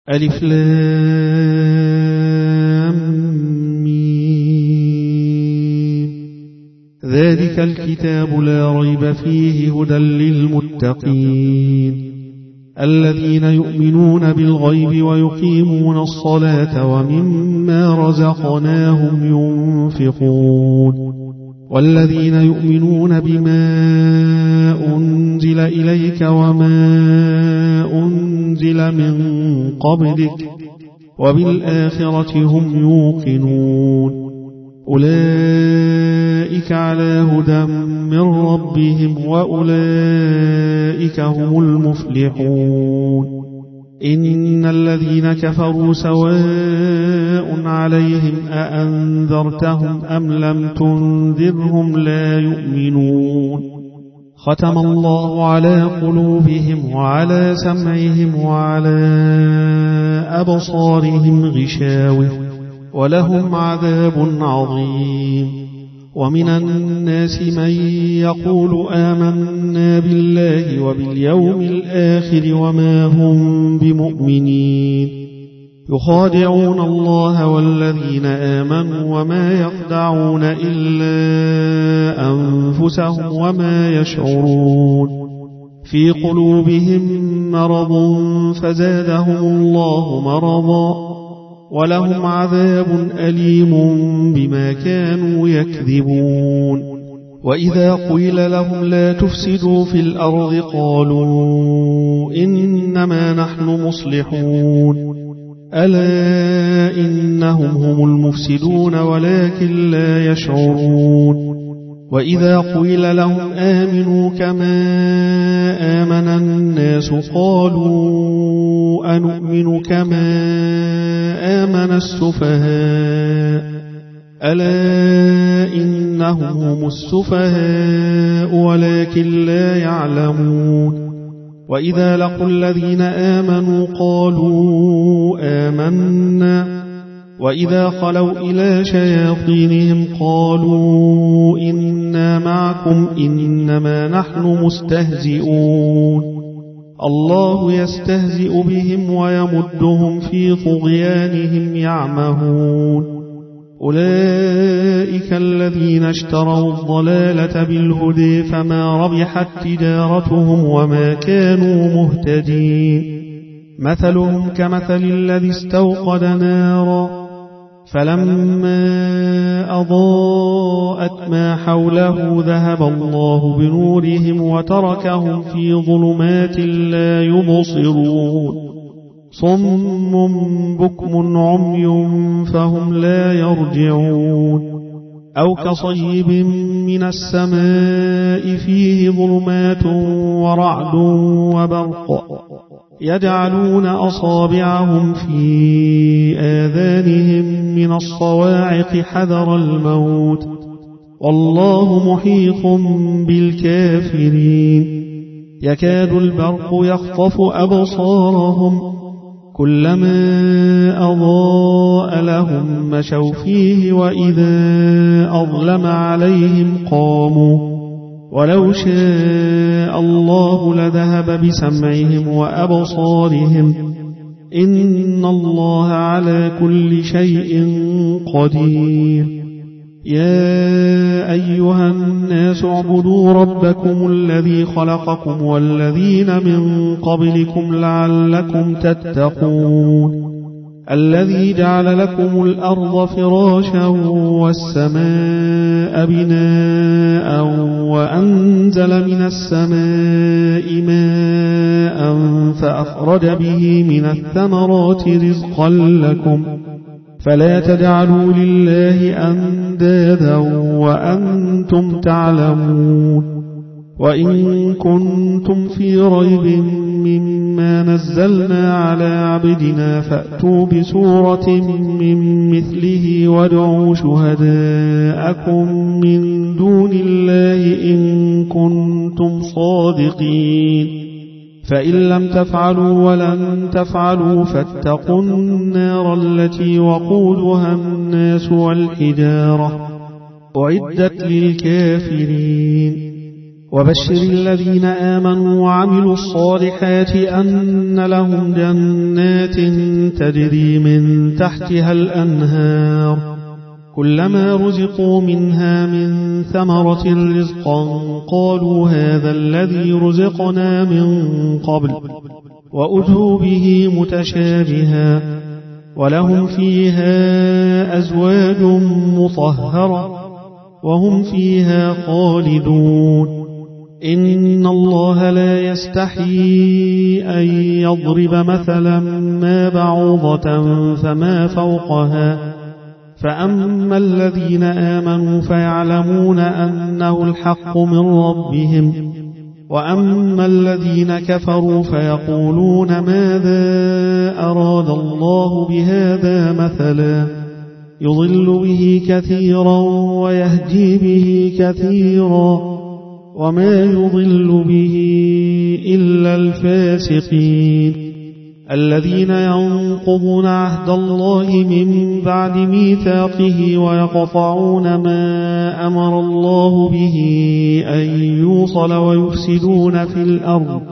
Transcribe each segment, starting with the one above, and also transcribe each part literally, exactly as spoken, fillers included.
ألف لام ميم. ذلك الكتاب لا ريب فيه هدى للمتقين الذين يؤمنون بالغيب ويقيمون الصلاة ومما رزقناهم ينفقون والذين يؤمنون بما أنزل إليك وما أنزل من قبلك وبالآخرة هم يوقنون أولئك على هدى من ربهم وأولئك هم المفلحون إن الذين كفروا سواء عليهم أأنذرتهم أم لم تنذرهم لا يؤمنون ختم الله على قلوبهم وعلى سمعهم وعلى أبصارهم غشاوة ولهم عذاب عظيم ومن الناس من يقول آمنا بالله وباليوم الآخر وما هم بمؤمنين يخادعون الله والذين آمنوا وما يخدعون إلا أنفسهم وما يشعرون في قلوبهم مرض فزادهم الله مرضا ولهم عذاب أليم بما كانوا يكذبون وإذا قيل لهم لا تفسدوا في الأرض قالوا إنما نحن مصلحون ألا إنهم هم المفسدون ولكن لا يشعرون وإذا قيل لهم آمنوا كما آمن الناس قالوا أنؤمن كما آمن السفهاء ألا إنهم هم السفهاء ولكن لا يعلمون وإذا لقوا الذين آمنوا قالوا آمنا وإذا خلوا إلى شياطينهم قالوا إنا معكم إنما نحن مستهزئون الله يستهزئ بهم ويمدهم في طغيانهم يعمهون أولئك الذين اشتروا الضلالة بالهدى فما ربحت تجارتهم وما كانوا مهتدين مثلهم كمثل الذي استوقد نارا فلما أضاءت ما حوله ذهب الله بنورهم وتركهم في ظلمات لا يبصرون صم بكم عمي فهم لا يرجعون أو كصيب من السماء فيه ظلمات ورعد وبرق يجعلون أصابعهم في آذانهم من الصواعق حذر الموت والله محيط بالكافرين يكاد البرق يخطف أبصارهم كلما أضاء لهم مشوا فيه وإذا أظلم عليهم قاموا ولو شاء الله لذهب بسمعهم وأبصارهم إن الله على كل شيء قدير يا أيها الناس اعبدوا ربكم الذي خلقكم والذين من قبلكم لعلكم تتقون الذي جعل لكم الأرض فراشا والسماء بناء وأنزل من السماء ماء فأخرج به من الثمرات رزقا لكم فلا تجعلوا لله أندادا وأنتم تعلمون وإن كنتم في ريب مما نزلنا على عبدنا فأتوا بسورة من مثله وادعوا شهداءكم من دون الله إن كنتم صادقين فإن لم تفعلوا ولن تفعلوا فاتقوا النار التي وقودها الناس والحجارة أعدت للكافرين وبشر الذين آمنوا وعملوا الصالحات أن لهم جنات تجري من تحتها الأنهار كلما رزقوا منها من ثمرة رزقا قالوا هذا الذي رزقنا من قبل وأتوا به متشابها ولهم فيها أزواج مطهرة وهم فيها خالدون إن الله لا يستحيي أن يضرب مثلا ما بعوضة فما فوقها فأما الذين آمنوا فيعلمون أنه الحق من ربهم وأما الذين كفروا فيقولون ماذا أراد الله بهذا مثلا يضل به كثيرا ويهدي به كثيرا وما يضل به إلا الفاسقين الذين ينقضون عهد الله من بعد ميثاقه ويقطعون ما أمر الله به أن يوصل ويفسدون في الأرض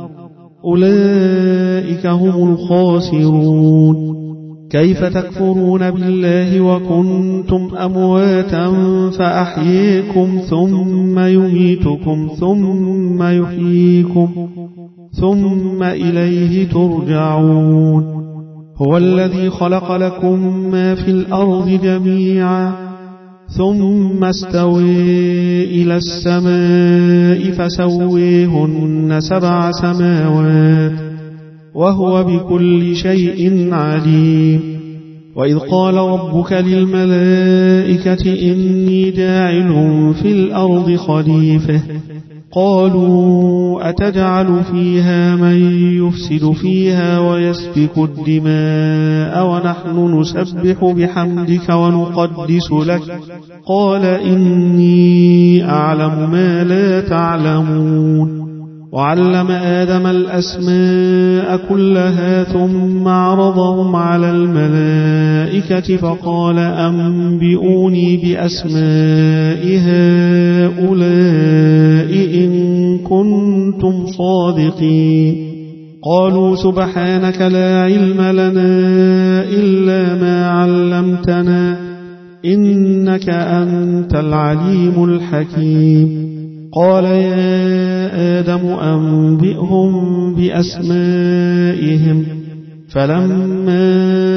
أولئك هم الخاسرون كيف تكفرون بالله وكنتم أمواتا فأحييكم ثم يميتكم ثم يحييكم ثم إليه ترجعون هو الذي خلق لكم ما في الأرض جميعا ثم استوى إلى السماء فسويهن سبع سماوات وهو بكل شيء عليم وإذ قال ربك للملائكة إني جاعل في الأرض خليفة قالوا أتجعل فيها من يفسد فيها ويسفك الدماء ونحن نسبح بحمدك ونقدس لك قال إني أعلم ما لا تعلمون وعلم آدم الأسماء كلها ثم عرضهم على الملائكة فقال أنبئوني بأسماء هؤلاء إن كنتم صادقين قالوا سبحانك لا علم لنا إلا ما علمتنا إنك أنت العليم الحكيم قال يا آدم أنبئهم بأسمائهم فلما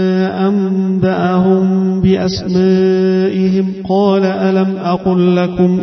أنبأهم بأسمائهم قال ألم أقل لكم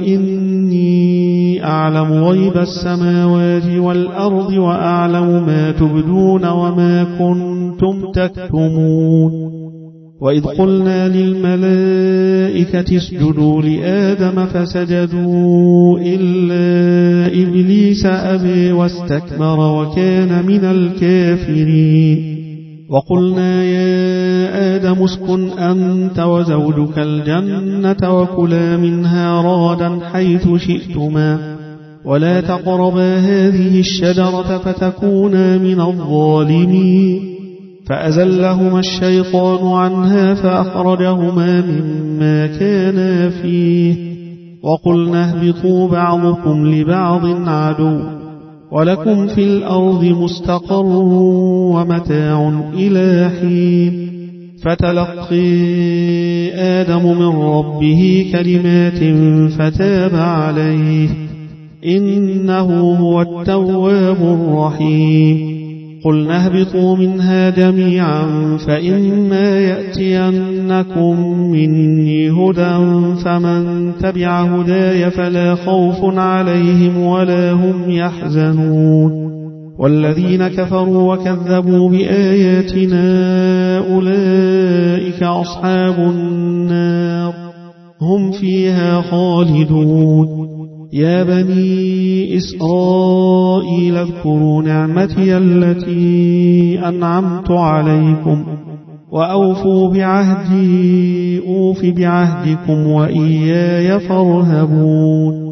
إني أعلم غيب السماوات والأرض وأعلم ما تبدون وما كنتم تكتمون وإذ قلنا للملائكة اسجدوا لآدم فسجدوا إلا إبليس أبى واستكبر وكان من الكافرين وقلنا يا آدم اسكن أنت وزوجك الجنة وكلا منها رغدا حيث شئتما ولا تقربا هذه الشجرة فتكونا من الظالمين فأزلهما الشيطان عنها فأخرجهما مما كانا فيه وقلنا اهبطوا بعضكم لبعض عدو ولكم في الأرض مستقر ومتاع إلى حين فتلقي آدم من ربه كلمات فتاب عليه إنه هو التواب الرحيم قلنا اهبطوا منها جميعا فإما يأتينكم مني هدى فمن تبع هداي فلا خوف عليهم ولا هم يحزنون والذين كفروا وكذبوا بآياتنا أولئك أصحاب النار هم فيها خالدون يا بني إسرائيل اذكروا نعمتي التي أنعمت عليكم وأوفوا بعهدي أوف بعهدكم وإياي فارهبون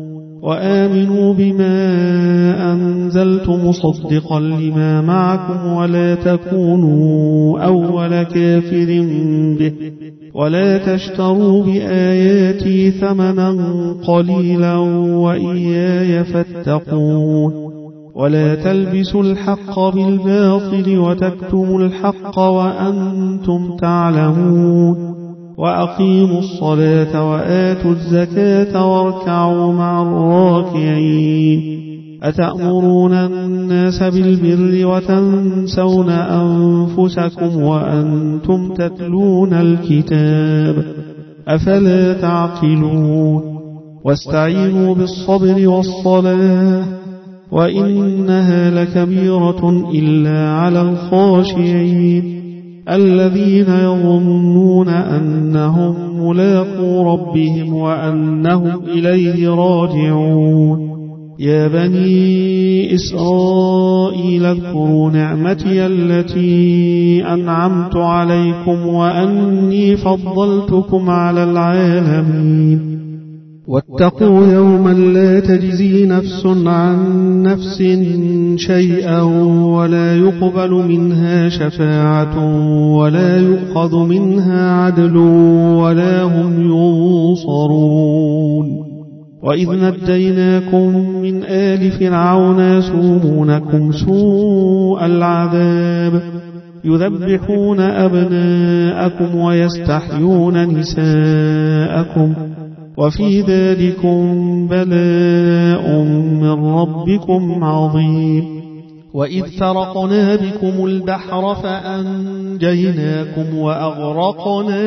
وآمنوا بما أنزلت مصدقا لما معكم ولا تكونوا أول كافر به ولا تشتروا بآياتي ثمنا قليلا وإياي فاتقون ولا تلبسوا الحق بالباطل وتكتموا الحق وأنتم تعلمون وأقيموا الصلاة وآتوا الزكاة واركعوا مع الراكعين أتأمرون الناس بالبر وتنسون أنفسكم وأنتم تتلون الكتاب أفلا تعقلون واستعينوا بالصبر والصلاة وإنها لكبيرة إلا على الخاشعين الذين يظنون أنهم ملاقو ربهم وأنهم إليه راجعون يا بني إسرائيل اذكروا نعمتي التي أنعمت عليكم وأني فضلتكم على العالمين واتقوا يوما لا تجزي نفس عن نفس شيئا ولا يقبل منها شفاعة ولا يؤخذ منها عدل ولا هم ينصرون وإذ نجيناكم من آل فرعون يسومونكم سوء العذاب يذبحون أبناءكم ويستحيون نساءكم وفي ذلكم بلاء من ربكم عظيم وإذ فرقنا بكم البحر فأنجيناكم وأغرقنا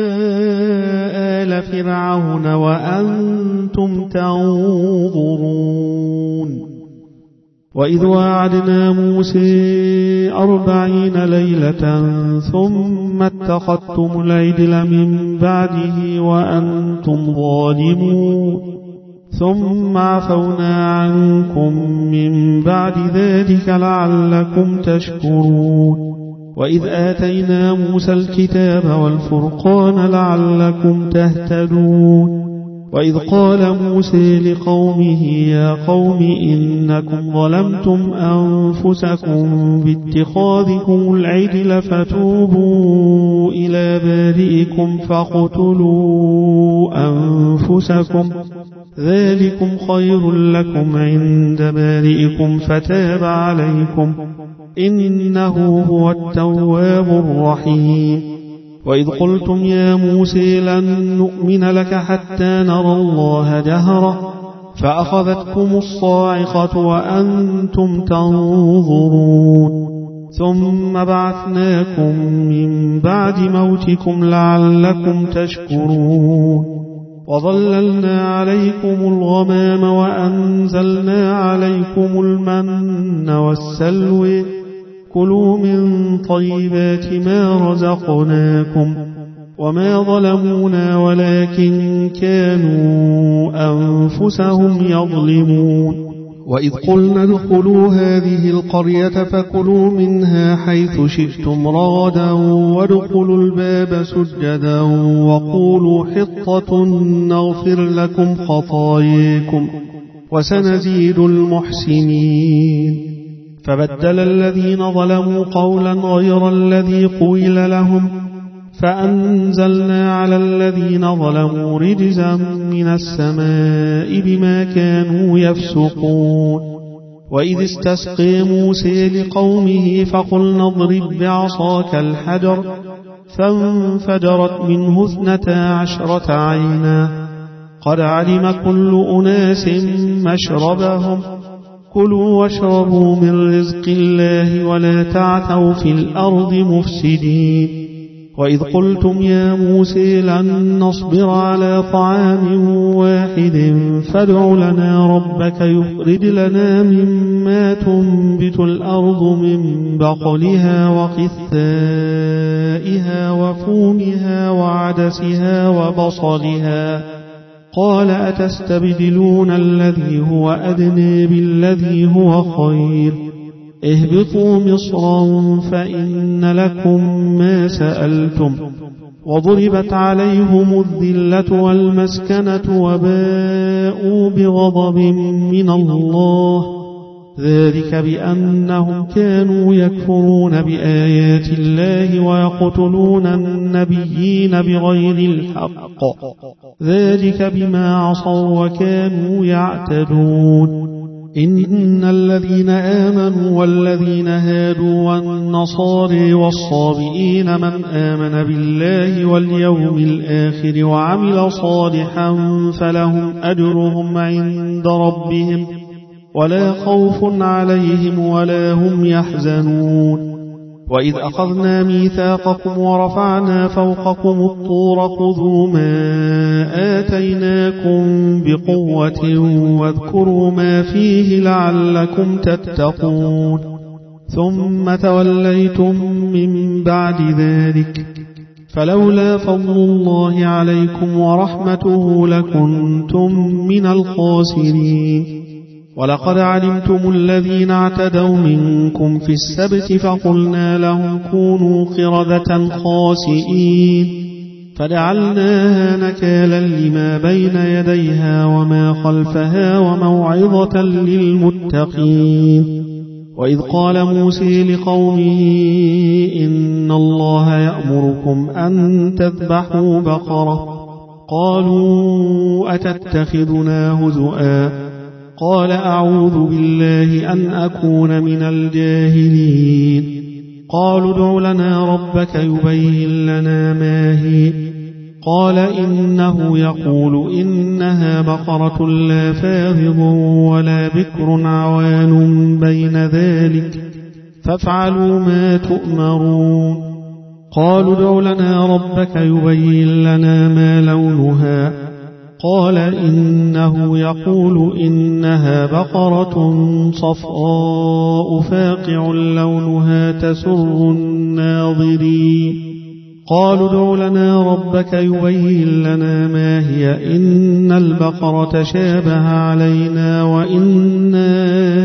آل فرعون وأنتم تنظرون وإذ وعدنا موسى أربعين ليلة ثم اتخذتم العجل من بعده وأنتم ظالمون ثم عفونا عنكم من بعد ذلك لعلكم تشكرون وإذ آتينا موسى الكتاب والفرقان لعلكم تهتدون وإذ قال موسى لقومه يا قوم إنكم ظلمتم أنفسكم باتخاذكم العجل فتوبوا إلى بارئكم فاقتلوا أنفسكم ذلكم خير لكم عند بارئكم فتاب عليكم إنه هو التواب الرحيم وإذ قلتم يا موسى لن نؤمن لك حتى نرى الله جهرة فأخذتكم الصاعقة وأنتم تنظرون ثم بعثناكم من بعد موتكم لعلكم تشكرون وظللنا عليكم الغمام وأنزلنا عليكم المن والسلوى كلوا من طيبات ما رزقناكم وما ظلمونا ولكن كانوا أنفسهم يظلمون وإذ قلنا ادخلوا هذه القرية فكلوا منها حيث شئتم رغدا وادخلوا الباب سجدا وقولوا حطة نغفر لكم خطاياكم وسنزيد المحسنين فبدل الذين ظلموا قولا غير الذي قيل لهم فأنزلنا على الذين ظلموا رجزا من السماء بما كانوا يفسقون وإذ استسقي موسى لقومه فقلنا اضرب بعصاك الحجر فانفجرت منه اثنتا عشرة عينا قد علم كل أناس مشربهم كلوا واشربوا من رزق الله ولا تعثوا في الأرض مفسدين وإذ قلتم يا موسى لن نصبر على طعام واحد فادع لنا ربك يخرج لنا مما تنبت الأرض من بقلها وقثائها وفومها وعدسها وبصلها قال أتستبدلون الذي هو أدنى بالذي هو خير اهبطوا مصرا فإن لكم ما سألتم وضربت عليهم الذلة والمسكنة وباءوا بغضب من الله ذلك بأنهم كانوا يكفرون بآيات الله ويقتلون النبيين بغير الحق ذلك بما عصوا وكانوا يعتدون إن الذين آمنوا والذين هادوا والنصارى والصابئين من آمن بالله واليوم الآخر وعمل صالحا فلهم أجرهم عند ربهم ولا خوف عليهم ولا هم يحزنون وإذ أخذنا ميثاقكم ورفعنا فوقكم الطور خذوا ما آتيناكم بقوة واذكروا ما فيه لعلكم تتقون ثم توليتم من بعد ذلك فلولا فضل الله عليكم ورحمته لكنتم من الخاسرين ولقد علمتم الذين اعتدوا منكم في السبت فقلنا لهم كونوا قردة خاسئين فجعلناها نكالا لما بين يديها وما خلفها وموعظة للمتقين وإذ قال موسى لقومه إن الله يأمركم أن تذبحوا بقرة قالوا أتتخذنا هزؤا قال أعوذ بالله أن أكون من الجاهلين قالوا ادع لنا ربك يبين لنا ما هي قال إنه يقول إنها بقرة لا فاضل ولا بكر عوان بين ذلك فافعلوا ما تؤمرون قالوا ادع لنا ربك يبين لنا ما لونها قال إنه يقول إنها بقرة صفراء فاقع لونها تسر الناظرين قالوا ادع لنا ربك يبين لنا ما هي إن البقرة شابه علينا وإنا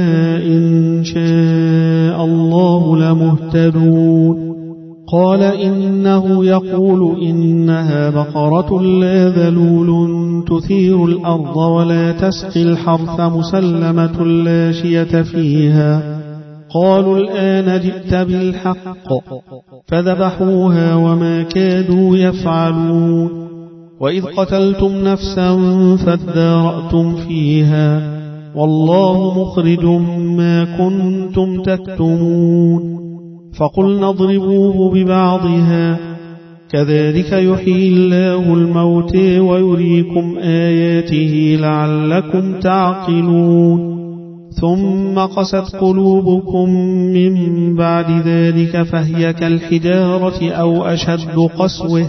إن شاء الله لمهتدون قال إنه يقول إنها بقرة لا ذلول تثير الأرض ولا تسقي الحرث مسلمة لا شية فيها قالوا الآن جئت بالحق فذبحوها وما كادوا يفعلون وإذ قتلتم نفسا فادارأتم فيها والله مخرج ما كنتم تكتمون فقلنا اضربوه ببعضها كذلك يحيي الله الموت ويريكم آياته لعلكم تعقلون ثم قست قلوبكم من بعد ذلك فهي كالحجارة أو أشد قسوة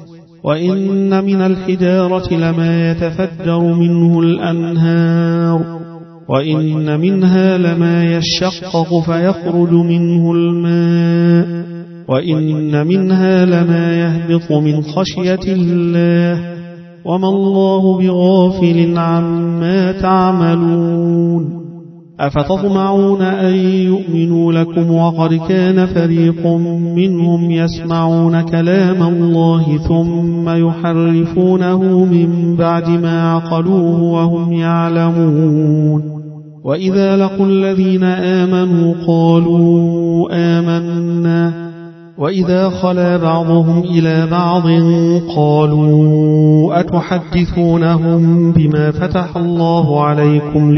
وإن من الحجارة لما يتفجر منه الأنهار وإن منها لما يشقق فيخرج منه الماء وإن منها لما يهبط من خشية الله وما الله بغافل عما تعملون أفتطمعون أن يؤمنوا لكم وقد كان فريق منهم يسمعون كلام الله ثم يحرفونه من بعد ما عقلوه وهم يعلمون وإذا لقوا الذين آمنوا قالوا آمنا وإذا خلا بعضهم إلى بعض قالوا أتحدثونهم بما فتح الله عليكم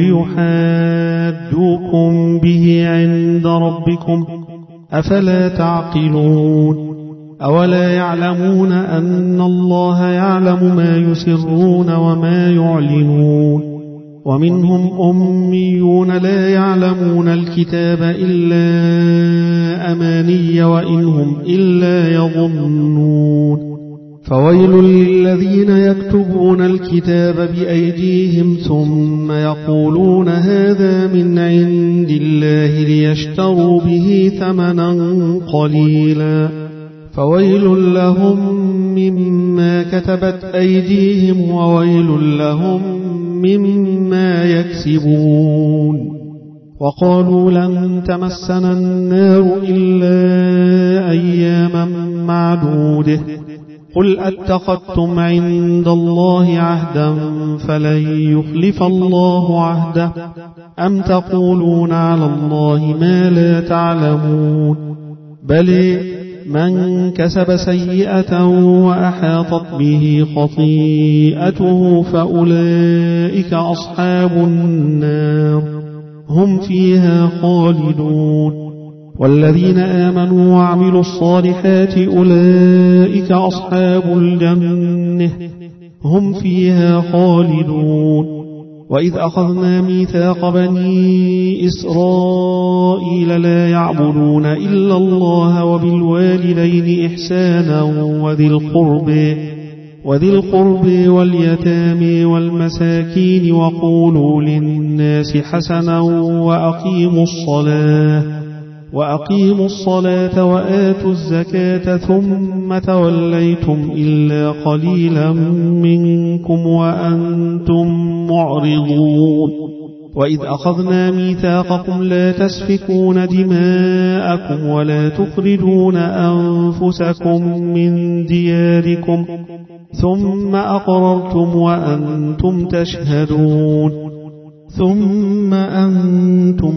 ليحاجوكم به عند ربكم أفلا تعقلون أولا يعلمون أن الله يعلم ما يسرون وما يعلنون ومنهم أميون لا يعلمون الكتاب إلا أماني وإنهم إلا يظنون فويل للذين يكتبون الكتاب بأيديهم ثم يقولون هذا من عند الله ليشتروا به ثمنا قليلا فويل لهم مما كتبت أيديهم وويل لهم مما يكسبون وقالوا لن تمسنا النار إلا أياما معدودة قل أتخذتم عند الله عهدا فلن يخلف الله عهده أم تقولون على الله ما لا تعلمون بل من كسب سيئة وأحاطت به خطيئته فأولئك أصحاب النار هم فيها خالدون والذين آمنوا وعملوا الصالحات أولئك أصحاب الجنة هم فيها خالدون وإذ أخذنا ميثاق بني إسرائيل لا يعبدون إلا الله وبالوالدين إحسانا وذي القرب وذي القرب واليتامى والمساكين وقولوا للناس حسنا وأقيموا الصلاة وأقيموا الصلاة وآتوا الزكاة ثم توليتم إلا قليلا منكم وأنتم معرضون وإذ أخذنا ميثاقكم لا تسفكون دماءكم ولا تخرجون أنفسكم من دياركم ثم أقررتم وأنتم تشهدون ثم أنتم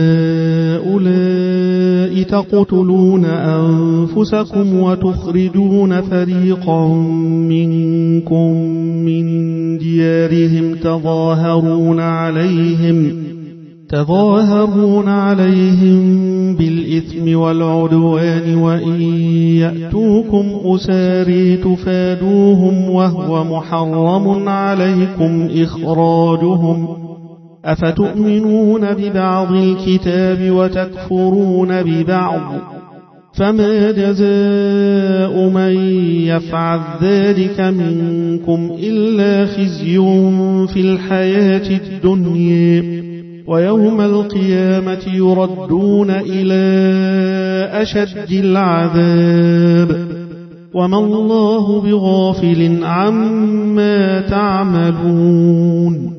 هؤلاء تقتلون أنفسكم وتخرجون فريقا منكم من ديارهم تظاهرون عليهم تظاهرون عليهم بالإثم والعدوان وإن يأتوكم أساري تفادوهم وهو محرم عليكم إخراجهم أفتؤمنون ببعض الكتاب وتكفرون ببعض فما جزاء من يفعل ذلك منكم إلا خزي في الحياة الدنيا ويوم القيامة يردون إلى أشد العذاب وما الله بغافل عما تعملون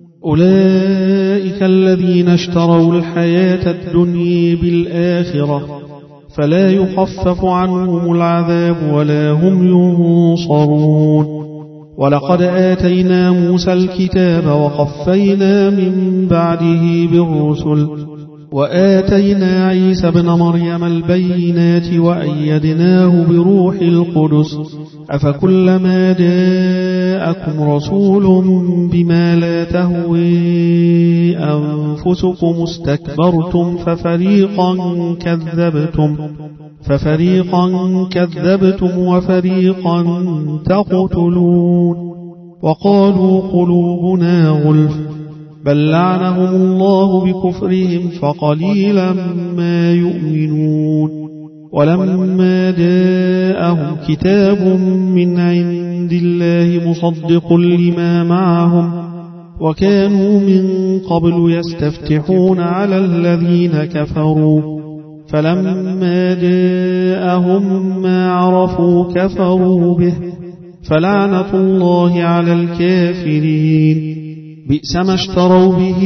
أولئك الذين اشتروا الحياة الدنيا بالآخرة فلا يخفف عنهم العذاب ولا هم ينصرون ولقد آتينا موسى الكتاب وقفينا من بعده بالرسل وآتينا عيسى ابن مريم البينات وأيدناه بروح القدس أفكلما جاءكم رسول بما لا تهوي أنفسكم استكبرتم ففريقا كذبتم ففريقا كذبتم وفريقا تقتلون وقالوا قلوبنا غلف بل لعنهم الله بكفرهم فقليلا ما يؤمنون ولما جاءهم كتاب من عند الله مصدق لما معهم وكانوا من قبل يستفتحون على الذين كفروا فلما جاءهم ما عرفوا كفروا به فلعنة الله على الكافرين بئس ما اشتروا به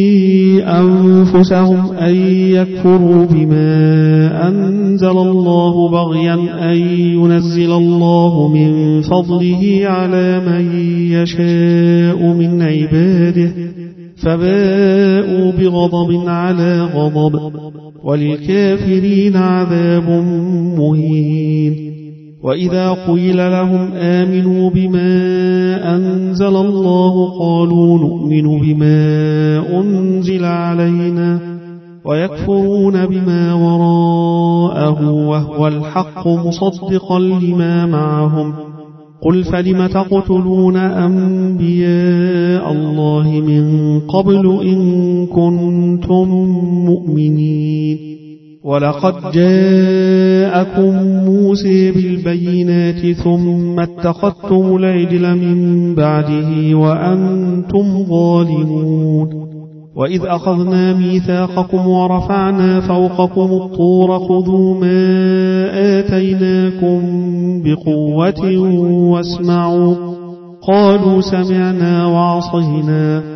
أنفسهم أن يكفروا بما أنزل الله بغيا أن ينزل الله من فضله على من يشاء من عباده فباءوا بغضب على غضب وللكافرين عذاب مهين وإذا قيل لهم آمنوا بما أنزل الله قالوا نؤمن بما أنزل علينا ويكفرون بما وراءه وهو الحق مصدقا لما معهم قل فلم تقتلون أنبياء الله من قبل إن كنتم مؤمنين ولقد جاءكم موسى بالبينات ثم اتخذتم العجل من بعده وأنتم ظالمون وإذ أخذنا ميثاقكم ورفعنا فوقكم الطور خذوا ما آتيناكم بقوة واسمعوا قالوا سمعنا وعصينا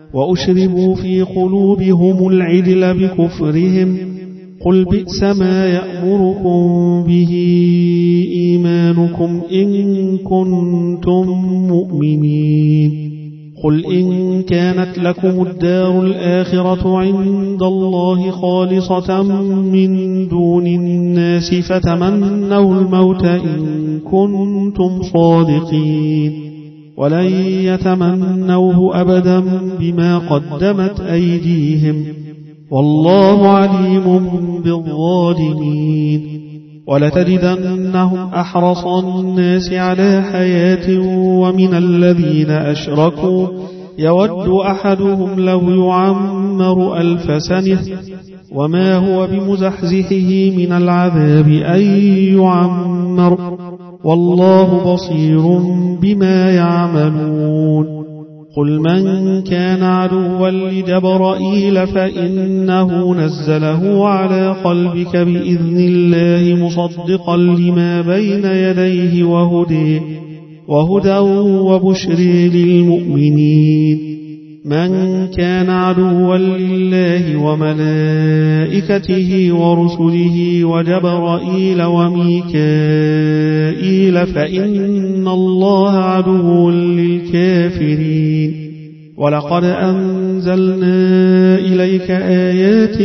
وأشربوا في قلوبهم العجل بكفرهم قل بئس ما يأمركم به إيمانكم إن كنتم مؤمنين قل إن كانت لكم الدار الآخرة عند الله خالصة من دون الناس فتمنوا الموت إن كنتم صادقين ولن يتمنوه أبدا بما قدمت أيديهم والله عليم بالظالمين ولتجدنهم أحرص الناس على حياة ومن الذين أشركوا يود أحدهم لو يعمر ألف سنة وما هو بمزحزحه من العذاب أن يعمر والله بصير بما يعملون قل من كان عدوا لجبرائيل فإنه نزله على قلبك بإذن الله مصدقا لما بين يديه وهدى وهدى وبشر للمؤمنين من كان عدوا لله وملائكته ورسله وجبرائيل وميكائيل فإن الله عدو للكافرين ولقد أنزلنا إليك آيات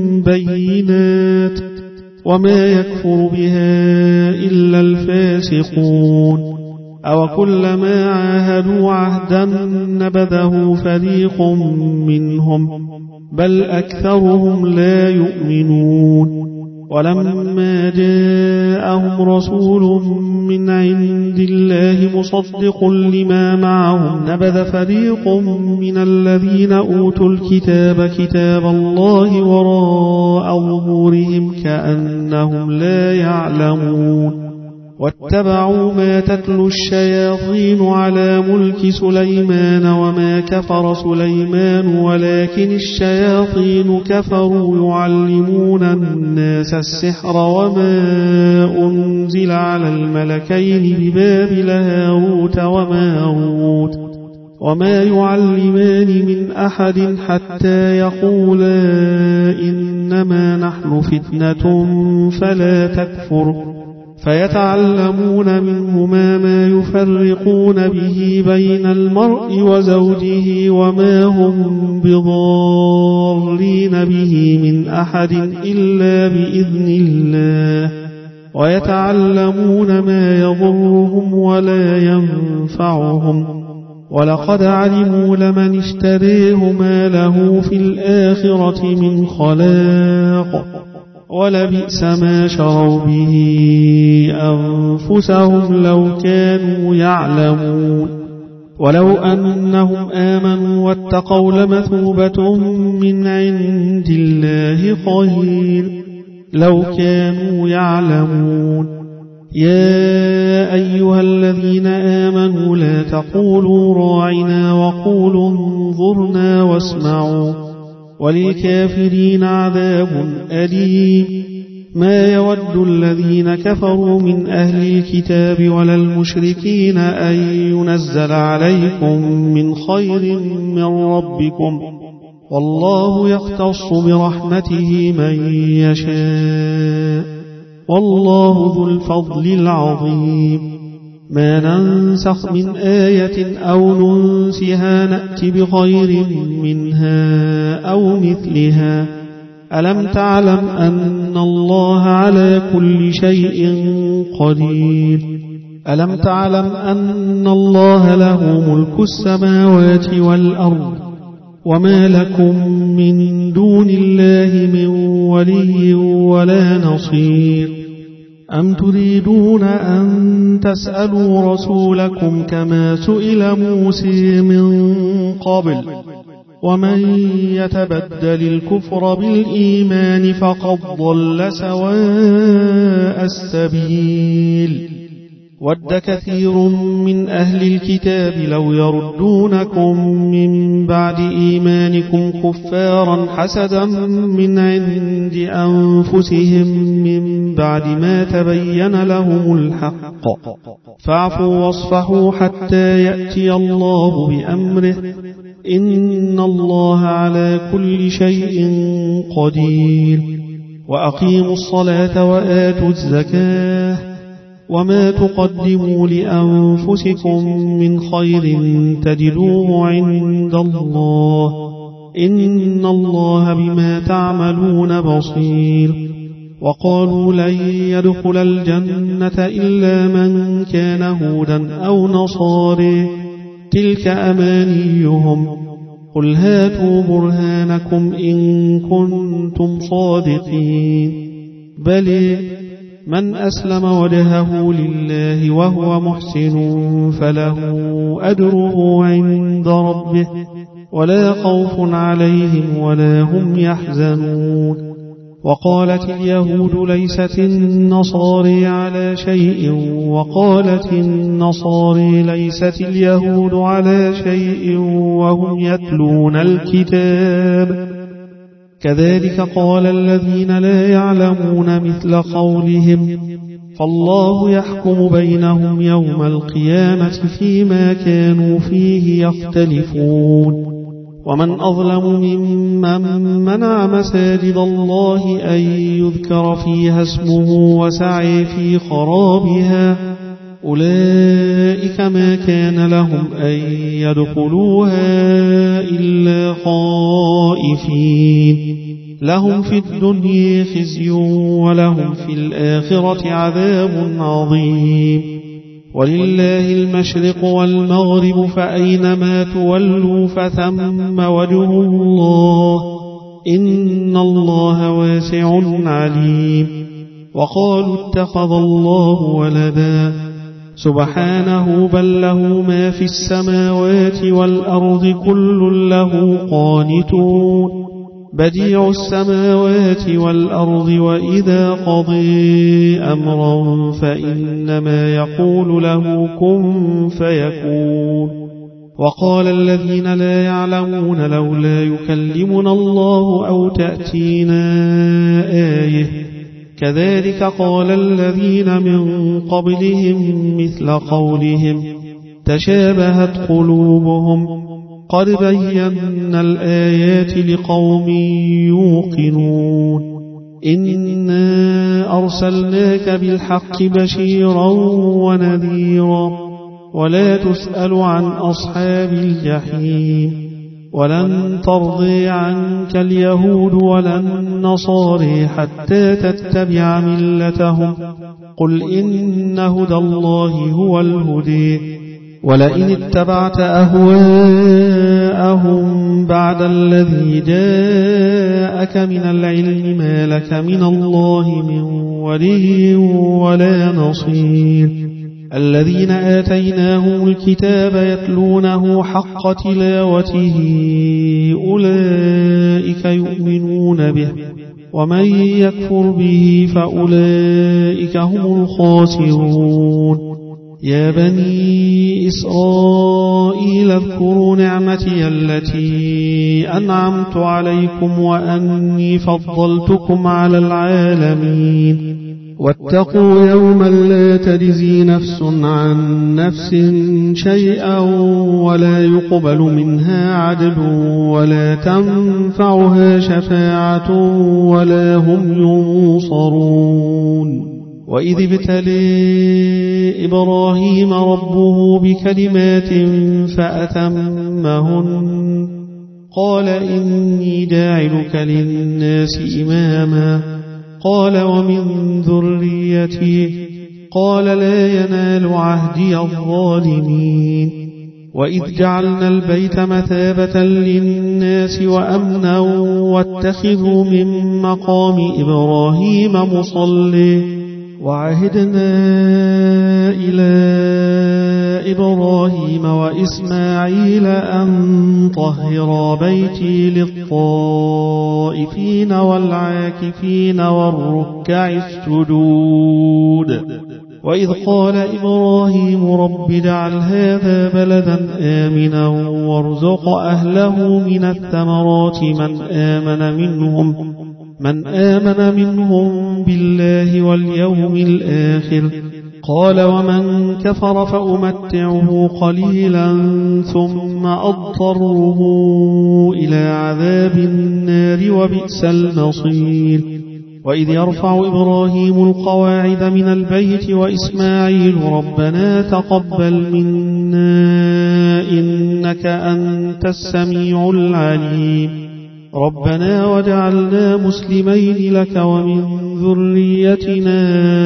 بينات وما يكفر بها إلا الفاسقون أو كلما عاهدوا عهدا نبذه فريق منهم بل أكثرهم لا يؤمنون ولما جاءهم رسول من عند الله مصدق لما معهم نبذ فريق من الذين أوتوا الكتاب كتاب الله وراء ظهورهم كأنهم لا يعلمون واتبعوا ما تتلو الشياطين على ملك سليمان وما كفر سليمان ولكن الشياطين كفروا يعلمون الناس السحر وما أنزل على الملكين ببابل هاروت وماروت وما يعلمان من أحد حتى يقولا إنما نحن فتنة فلا تكفر فيتعلمون منهما ما يفرقون به بين المرء وزوجه وما هم بضارين به من أحد إلا بإذن الله ويتعلمون ما يضرهم ولا ينفعهم ولقد علموا لمن اشتريه ما له في الآخرة من خلاق ولبئس ما شروا به أنفسهم لو كانوا يعلمون ولو أنهم آمنوا واتقوا لمثوبة من عند الله خير لو كانوا يعلمون يا أيها الذين آمنوا لا تقولوا راعنا وقولوا انظرنا واسمعوا وللكافرين عذاب أليم ما يود الذين كفروا من أهل الكتاب ولا المشركين أن ينزل عليكم من خير من ربكم والله يختص برحمته من يشاء والله ذو الفضل العظيم ما ننسخ من آية أو ننسها نأت بخير منها أو مثلها ألم تعلم أن الله على كل شيء قدير ألم تعلم أن الله له ملك السماوات والأرض وما لكم من دون الله من ولي ولا نصير أم تريدون أن تسألوا رسولكم كما سئل موسى من قبل ومن يتبدل الكفر بالإيمان فقد ضل سواء السبيل ود كثير من أهل الكتاب لو يردونكم من بعد إيمانكم كفارا حسدا من عند أنفسهم من بعد ما تبين لهم الحق فاعفوا واصفحوا حتى يأتي الله بأمره إن الله على كل شيء قدير. وأقيموا الصلاة وآتوا الزكاة وما تقدموا لأنفسكم من خير تجدوه عند الله إن الله بما تعملون بصير. وقالوا لن يدخل الجنة إلا من كان هودا أو نصاري تلك أمانيهم قل هاتوا برهانكم إن كنتم صادقين بل من أسلم وجهه لله وهو محسن فله أجره عند ربه ولا خوف عليهم ولا هم يحزنون. وقالت اليهود ليست النصارى على شيء وقالت النصارى ليست اليهود على شيء وهم يتلون الكتاب كذلك قال الذين لا يعلمون مثل قولهم فالله يحكم بينهم يوم القيامة فيما كانوا فيه يختلفون. ومن أظلم ممن منع مساجد الله أن يذكر فيها اسمه وسعي في خرابها أولئك ما كان لهم أن يدخلوها إلا خائفين لهم في الدنيا خزي ولهم في الآخرة عذاب عظيم. ولله المشرق والمغرب فأينما تولوا فثم وجه الله إن الله واسع عليم. وقالوا اتخذ الله ولدا سبحانه بل له ما في السماوات والأرض كل له قانتون بديع السماوات والأرض وإذا قضي أمرا فإنما يقول له كن فيكون. وقال الذين لا يعلمون لولا يكلمنا الله أو تأتينا آية كذلك قال الذين من قبلهم مثل قولهم تشابهت قلوبهم قد بينا الآيات لقوم يوقنون. إنا أرسلناك بالحق بشيرا ونذيرا ولا تسأل عن أصحاب الجحيم. ولن ترضي عنك اليهود ولا النصارى حتى تتبع ملتهم قل إن هدى الله هو الهدي ولئن اتبعت أهواءهم بعد الذي جاءك من العلم ما لك من الله من ولي ولا نصير. الذين آتيناهم الكتاب يتلونه حق تلاوته أولئك يؤمنون به ومن يكفر به فأولئك هم الخاسرون. يا بني إسرائيل اذكروا نعمتي التي أنعمت عليكم وأني فضلتكم على العالمين واتقوا يوما لا تجزي نفس عن نفس شيئا ولا يقبل منها عدل ولا تنفعها شفاعة ولا هم ينصرون. وإذ ابتلي إبراهيم ربه بكلمات فأتمهن قال إني جاعلك للناس إماما قال ومن ذريتي قال لا ينال عهدي الظالمين. وإذ جعلنا البيت مثابة للناس وأمنا واتخذوا من مقام إبراهيم مصلي وعهدنا إلى إبراهيم وإسماعيل أن طهرا بيتي للطائفين والعاكفين والركع السجود. وإذ قال إبراهيم رب اجعل هذا بلدا آمنا وارزق أهله من الثمرات من آمن منهم من آمن منهم بالله واليوم الآخر قال ومن كفر فأمتعه قليلا ثم أضطره إلى عذاب النار وبئس المصير وإذ يرفع إبراهيم القواعد من البيت وإسماعيل ربنا تقبل منا إنك أنت السميع العليم ربنا وجعلنا مسلمين لك ومن ذريتنا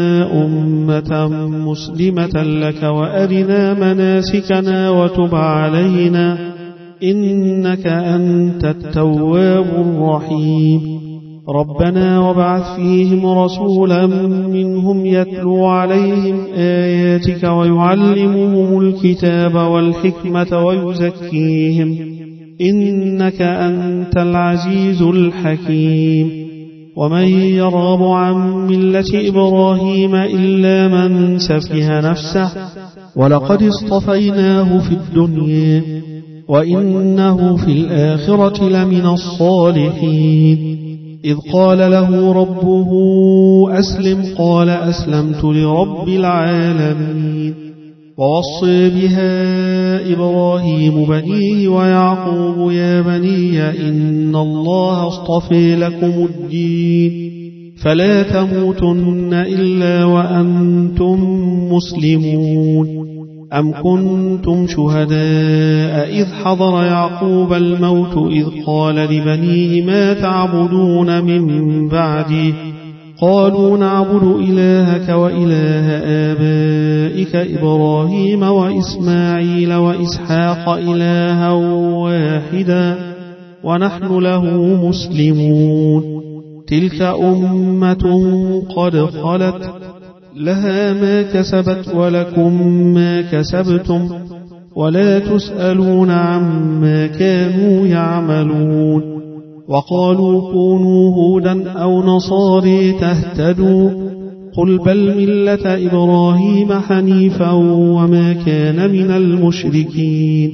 أمة مسلمة لك وأرنا مناسكنا وتب علينا إنك أنت التواب الرحيم ربنا وابعث فيهم رسولا منهم يتلو عليهم آياتك ويعلمهم الكتاب والحكمة ويزكيهم إنك أنت العزيز الحكيم ومن يرغب عن ملة إبراهيم إلا من سفه نفسه ولقد اصطفيناه في الدنيا وإنه في الآخرة لمن الصالحين إذ قال له ربه أسلم قال أسلمت لرب العالمين ووصي بها إبراهيم بنيه ويعقوب يا بني إن الله اصطفى لكم الدين فلا تموتن إلا وأنتم مسلمون أم كنتم شهداء إذ حضر يعقوب الموت إذ قال لبنيه ما تعبدون من بعدي قالوا نعبد إلهك وإله آبائك إبراهيم وإسماعيل وإسحاق إلها واحدا ونحن له مسلمون تلك أمة قد خلت لها ما كسبت ولكم ما كسبتم ولا تسألون عما كانوا يعملون وقالوا كونوا هودا أو نصاري تهتدوا قل بل ملة إبراهيم حنيفا وما كان من المشركين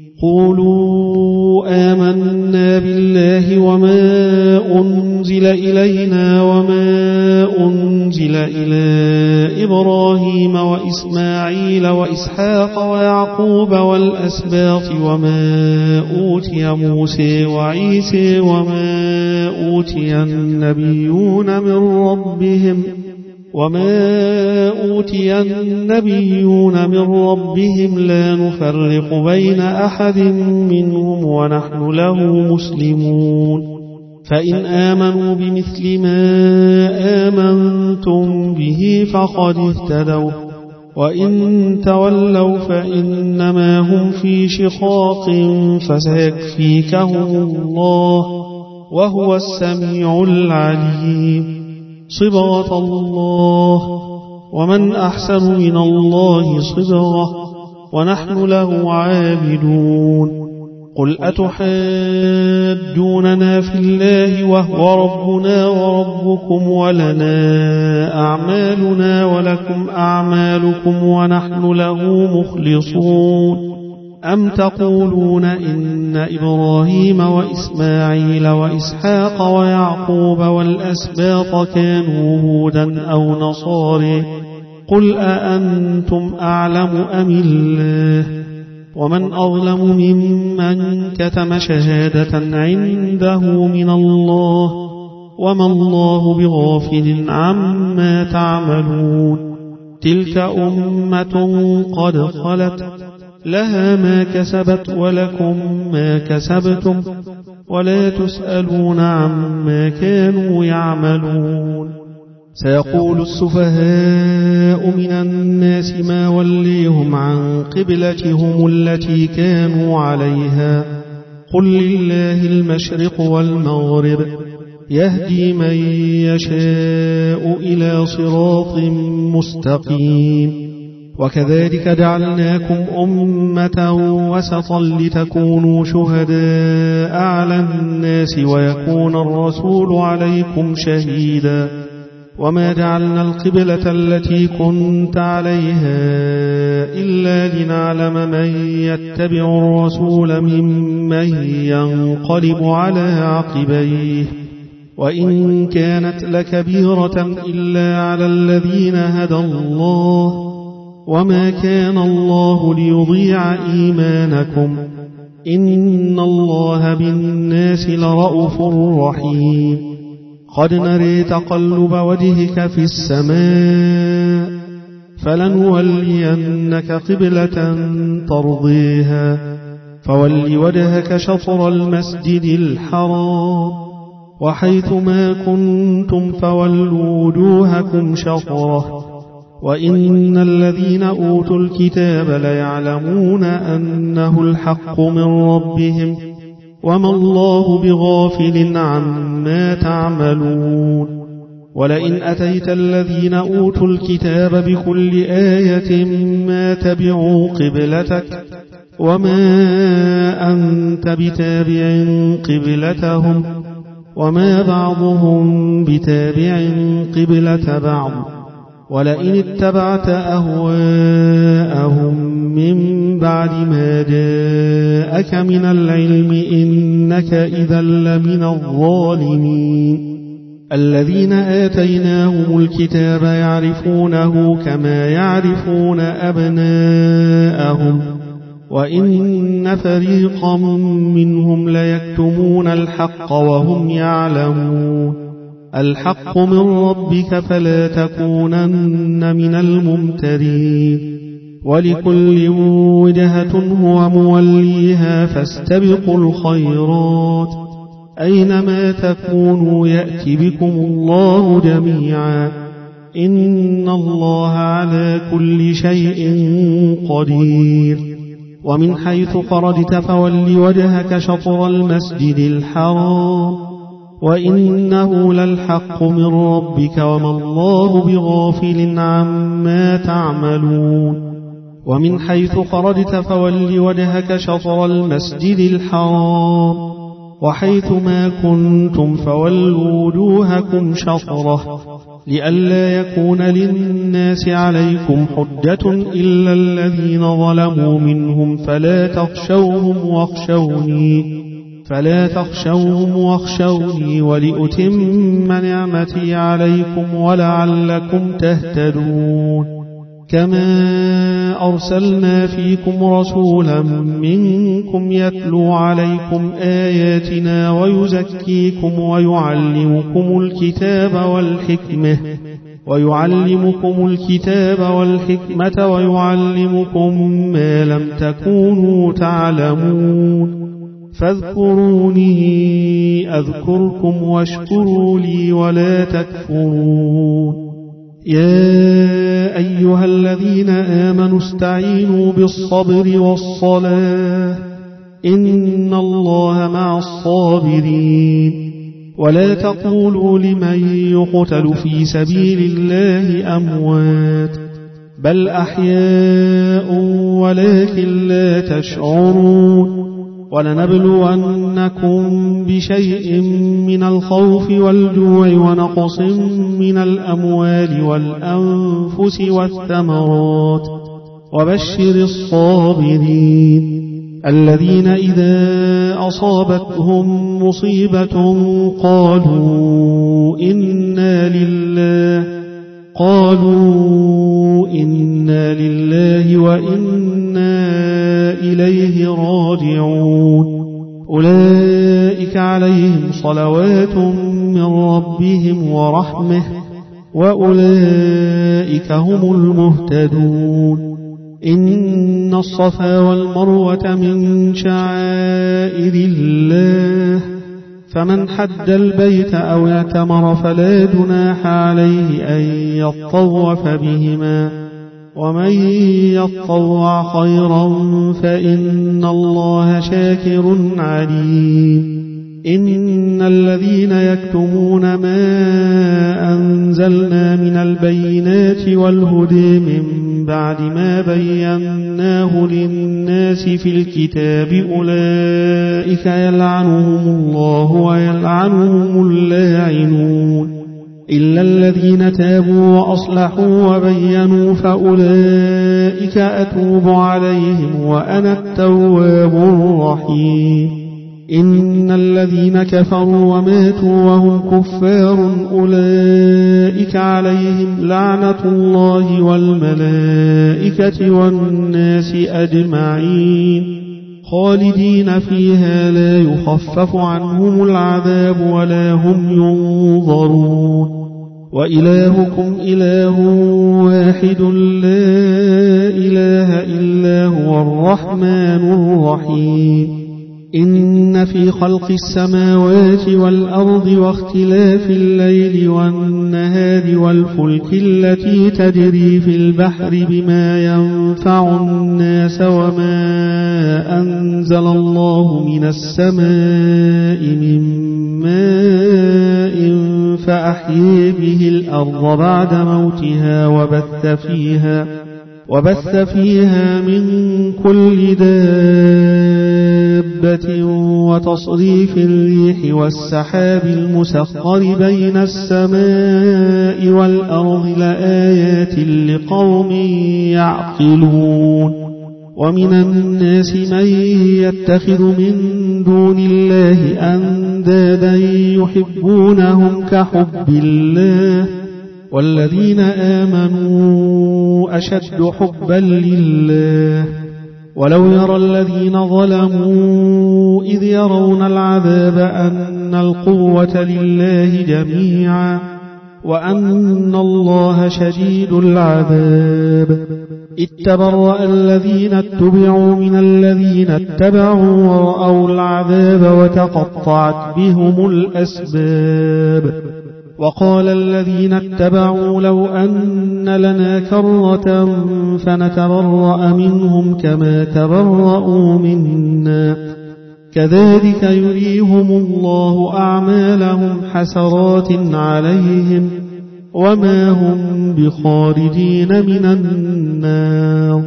قولوا آمنا بالله وما أنزل إلينا وما أنزل إلى إبراهيم وإسماعيل وإسحاق ويعقوب والأسباط وما أوتي موسى وعيسى وما أوتي النبيون من ربهم وما أوتي النبيون من ربهم لا نفرق بين أحد منهم ونحن له مسلمون فإن آمنوا بمثل ما آمنتم به فقد اهتدوا وإن تولوا فإنما هم في شقاق فسيكفيكهم الله وهو السميع العليم صبغة الله ومن أحسن من الله صبغة ونحن له عابدون قل أتحاجوننا في الله وهو ربنا وربكم ولنا أعمالنا ولكم أعمالكم ونحن له مخلصون أم تقولون إن إبراهيم وإسماعيل وإسحاق ويعقوب والأسباط كانوا هودا أو نصارى قل أأنتم أعلم أم الله ومن أظلم ممن كتم شهادة عنده من الله وما الله بغافل عما تعملون تلك أمة قد خلت لها ما كسبت ولكم ما كسبتم ولا تسألون عما كانوا يعملون سيقول السفهاء من الناس ما وليهم عن قبلتهم التي كانوا عليها قل لله المشرق والمغرب يهدي من يشاء إلى صراط مستقيم وكذلك جعلناكم أمة وسطا لتكونوا شهداء على الناس ويكون الرسول عليكم شهيدا وما جعلنا القبلة التي كنت عليها إلا لنعلم من يتبع الرسول ممن ينقلب على عقبيه وإن كانت لكبيرة إلا على الذين هدى الله وما كان الله ليضيع إيمانكم إن الله بالناس لرءوف رحيم قد نري تقلب وجهك في السماء فلنولينك قبلة ترضيها فول وجهك شطر المسجد الحرام وحيث ما كنتم فولوا وجوهكم شطره وإن الذين أوتوا الكتاب ليعلمون أنه الحق من ربهم وما الله بغافل عما تعملون ولئن أتيت الذين أوتوا الكتاب بكل آية ما تبعوا قبلتك وما أنت بتابع قبلتهم وما بعضهم بتابع قبلة بعض ولئن اتبعت أهواءهم من بعد ما جاءك من العلم إنك إذا لمن الظالمين الذين آتيناهم الكتاب يعرفونه كما يعرفون أبناءهم وإن فريقا منهم ليكتمون الحق وهم يعلمون الحق من ربك فلا تكونن من الممترين ولكل وجهة هو موليها فاستبقوا الخيرات أينما تكونوا يأتي بكم الله جميعا إن الله على كل شيء قدير ومن حيث خرجت فول وجهك شطر المسجد الحرام وإنه للحق من ربك وما الله بغافل عما تعملون ومن حيث خرجت فول وجهك شطر المسجد الحرام وحيث ما كنتم فولوا وجوهكم شطره لئلا يكون للناس عليكم حجة إلا الذين ظلموا منهم فلا تخشوهم واخشوني فلا تخشوهم واخشوني ولأتم نعمتي عليكم ولعلكم تهتدون كما أرسلنا فيكم رسولا منكم يتلو عليكم آياتنا ويزكيكم ويعلمكم الكتاب والحكمة ويعلمكم الكتاب والحكمة ويعلمكم ما لم تكونوا تعلمون فاذكروني أذكركم واشكروا لي ولا تكفرون يا أيها الذين آمنوا استعينوا بالصبر والصلاة إن الله مع الصابرين ولا تقولوا لمن يقتل في سبيل الله أموات بل أحياء ولكن لا تشعرون ولنبلونكم بشيء من الخوف والجوع ونقص من الأموال والأنفس والثمرات وبشر الصابرين الذين إذا أصابتهم مصيبة قالوا إنا لله قالوا إنا لله وإنا إليه راجعون أولئك عليهم صلوات من ربهم ورحمة وأولئك هم المهتدون إن الصفا والمروة من شعائر الله فمن حج البيت أو اعتمر فلا جناح عليه أن يطوف بهما ومن يطوع خيرا فإن الله شاكر عليم إن الذين يكتمون ما أنزلنا من البينات والهدى من بعد ما بيناه للناس في الكتاب أولئك يلعنهم الله ويلعنهم اللاعنون إلا الذين تابوا وأصلحوا وبينوا فأولئك أتوب عليهم وأنا التواب الرحيم إن الذين كفروا وماتوا وهم كفار أولئك عليهم لعنة الله والملائكة والناس أجمعين خالدين فيها لا يخفف عنهم العذاب ولا هم ينظرون وإلهكم إله واحد لا إله إلا هو الرحمن الرحيم إن في خلق السماوات والأرض واختلاف الليل والنهار والفلك التي تجري في البحر بما ينفع الناس وما أنزل الله من السماء من ماء فأحيي به الأرض بعد موتها وبث فيها وبث فيها من كل دابة وتصريف الريح والسحاب المسخر بين السماء والأرض لآيات لقوم يعقلون ومن الناس من يتخذ من دون الله أندادا يحبونهم كحب الله والذين آمنوا أشد حبا لله ولو يرى الذين ظلموا إذ يرون العذاب أن القوة لله جميعا وأن الله شديد العذاب إذ تبرأ الذين اتبعوا من الذين اتبعوا ورأوا العذاب وتقطعت بهم الأسباب وقال الذين اتبعوا لو أن لنا كرة فنتبرأ منهم كما تبرأوا منا كذلك يريهم الله أعمالهم حسرات عليهم وما هم بخارجين من النار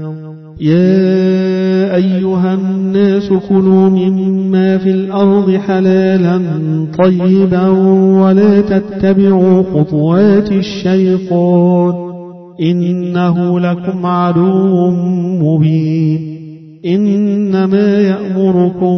يا أيها الناس كلوا مما في الأرض حلالا طيبا ولا تتبعوا خطوات الشيطان إنه لكم عدو مبين إنما يأمركم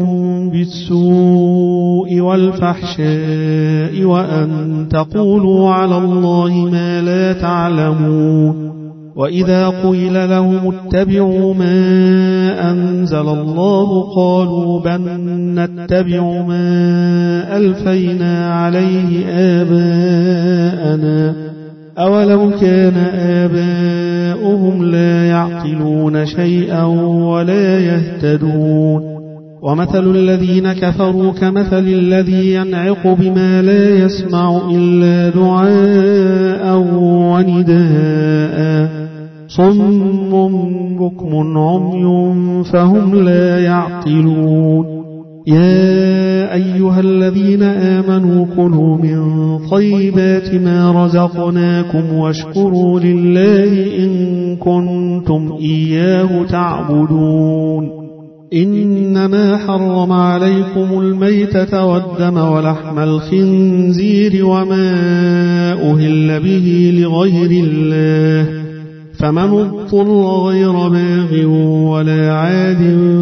بالسوء والفحشاء وأن تقولوا على الله ما لا تعلمون وإذا قيل لهم اتبعوا ما أنزل الله قالوا بل نتبع ما ألفينا عليه آباءنا أولو كان آباؤهم لا يعقلون شيئا ولا يهتدون ومثل الذين كفروا كمثل الذي ينعق بما لا يسمع إلا دعاء ونداء صم بكم عمي فهم لا يعقلون يا أيها الذين آمنوا كلوا من طيبات ما رزقناكم واشكروا لله إن كنتم إياه تعبدون إنما حرم عليكم الميتة والدم ولحم الخنزير وما أهل به لغير الله فمن اضطر غير باغ ولا عاد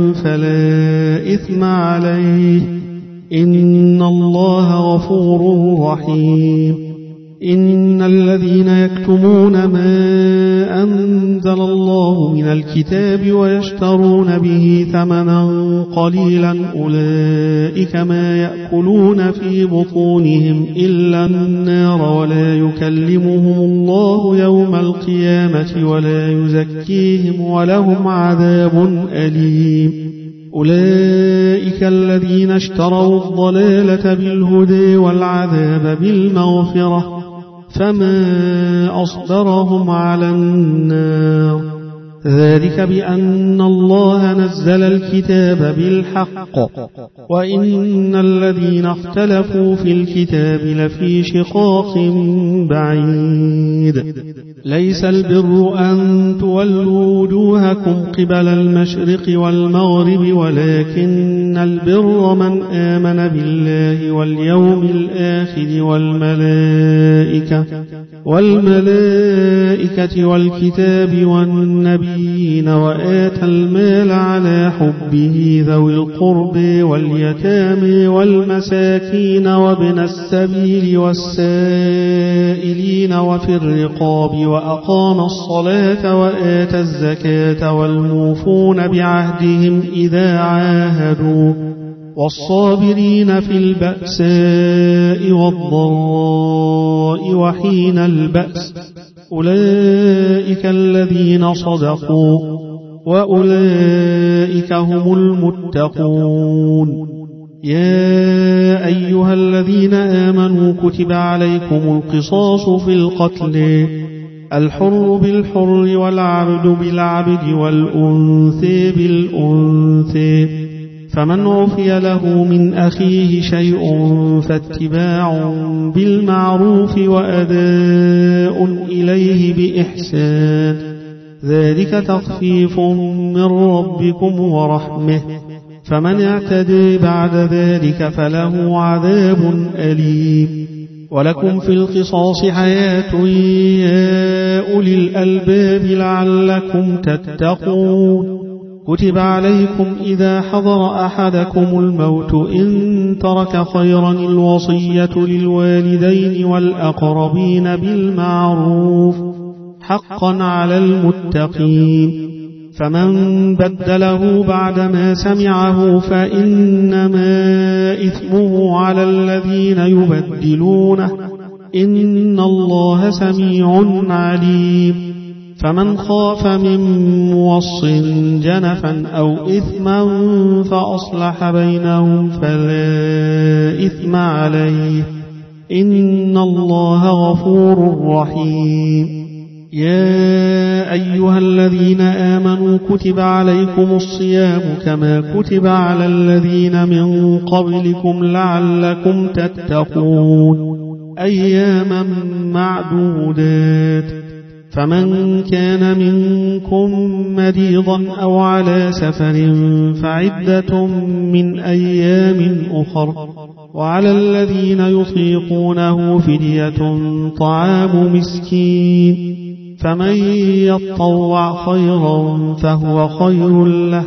فلا إثم عليه إن الله غفور رحيم إن الذين يكتمون ما أنزل الله من الكتاب ويشترون به ثمنا قليلا أولئك ما يأكلون في بطونهم إلا النار ولا يكلمهم الله يوم القيامة ولا يزكيهم ولهم عذاب أليم أولئك الذين اشتروا الضلالة بالهدى والعذاب بالمغفرة فما أصبرهم على النار ذلك بأن الله نزل الكتاب بالحق وإن الذين اختلفوا في الكتاب لفي شقاق بعيد ليس البر أن تولوا وجوهكم قبل المشرق والمغرب ولكن البر من آمن بالله واليوم الآخر والملائكة والملائكة والكتاب والنبي النبيين وآتى المال على حبه ذوي القرب واليتامى والمساكين وابن السبيل والسائلين وفي الرقاب وأقام الصلاة وآتى الزكاة والموفون بعهدهم إذا عاهدوا والصابرين في البأساء والضراء وحين البأس أولئك الذين صدقوا وأولئك هم المتقون. يا أيها الذين آمنوا كتب عليكم القصاص في القتل الحر بالحر والعبد بالعبد والأنثى بالأنثى فمن عفي له من أخيه شيء فاتباع بالمعروف وأداء إليه بإحسان ذلك تخفيف من ربكم ورحمة فمن اعتدى بعد ذلك فله عذاب أليم. ولكم في القصاص حياة يا أولي الألباب لعلكم تتقون. كتب عليكم إذا حضر أحدكم الموت إن ترك خيرا الوصية للوالدين والأقربين بالمعروف حقا على المتقين. فمن بدله بعدما سمعه فإنما إثمه على الذين يبدلونه إن الله سميع عليم. فمن خاف من موص جنفا أو إثما فأصلح بينهم فلا إثم عليه إن الله غفور رحيم. يا أيها الذين آمنوا كتب عليكم الصيام كما كتب على الذين من قبلكم لعلكم تتقون أياما معدودات. فمن كان منكم مريضا أو على سفر فعدة من أيام أخر وعلى الذين يطيقونه فدية طعام مسكين فمن يتطوع خيرا فهو خير له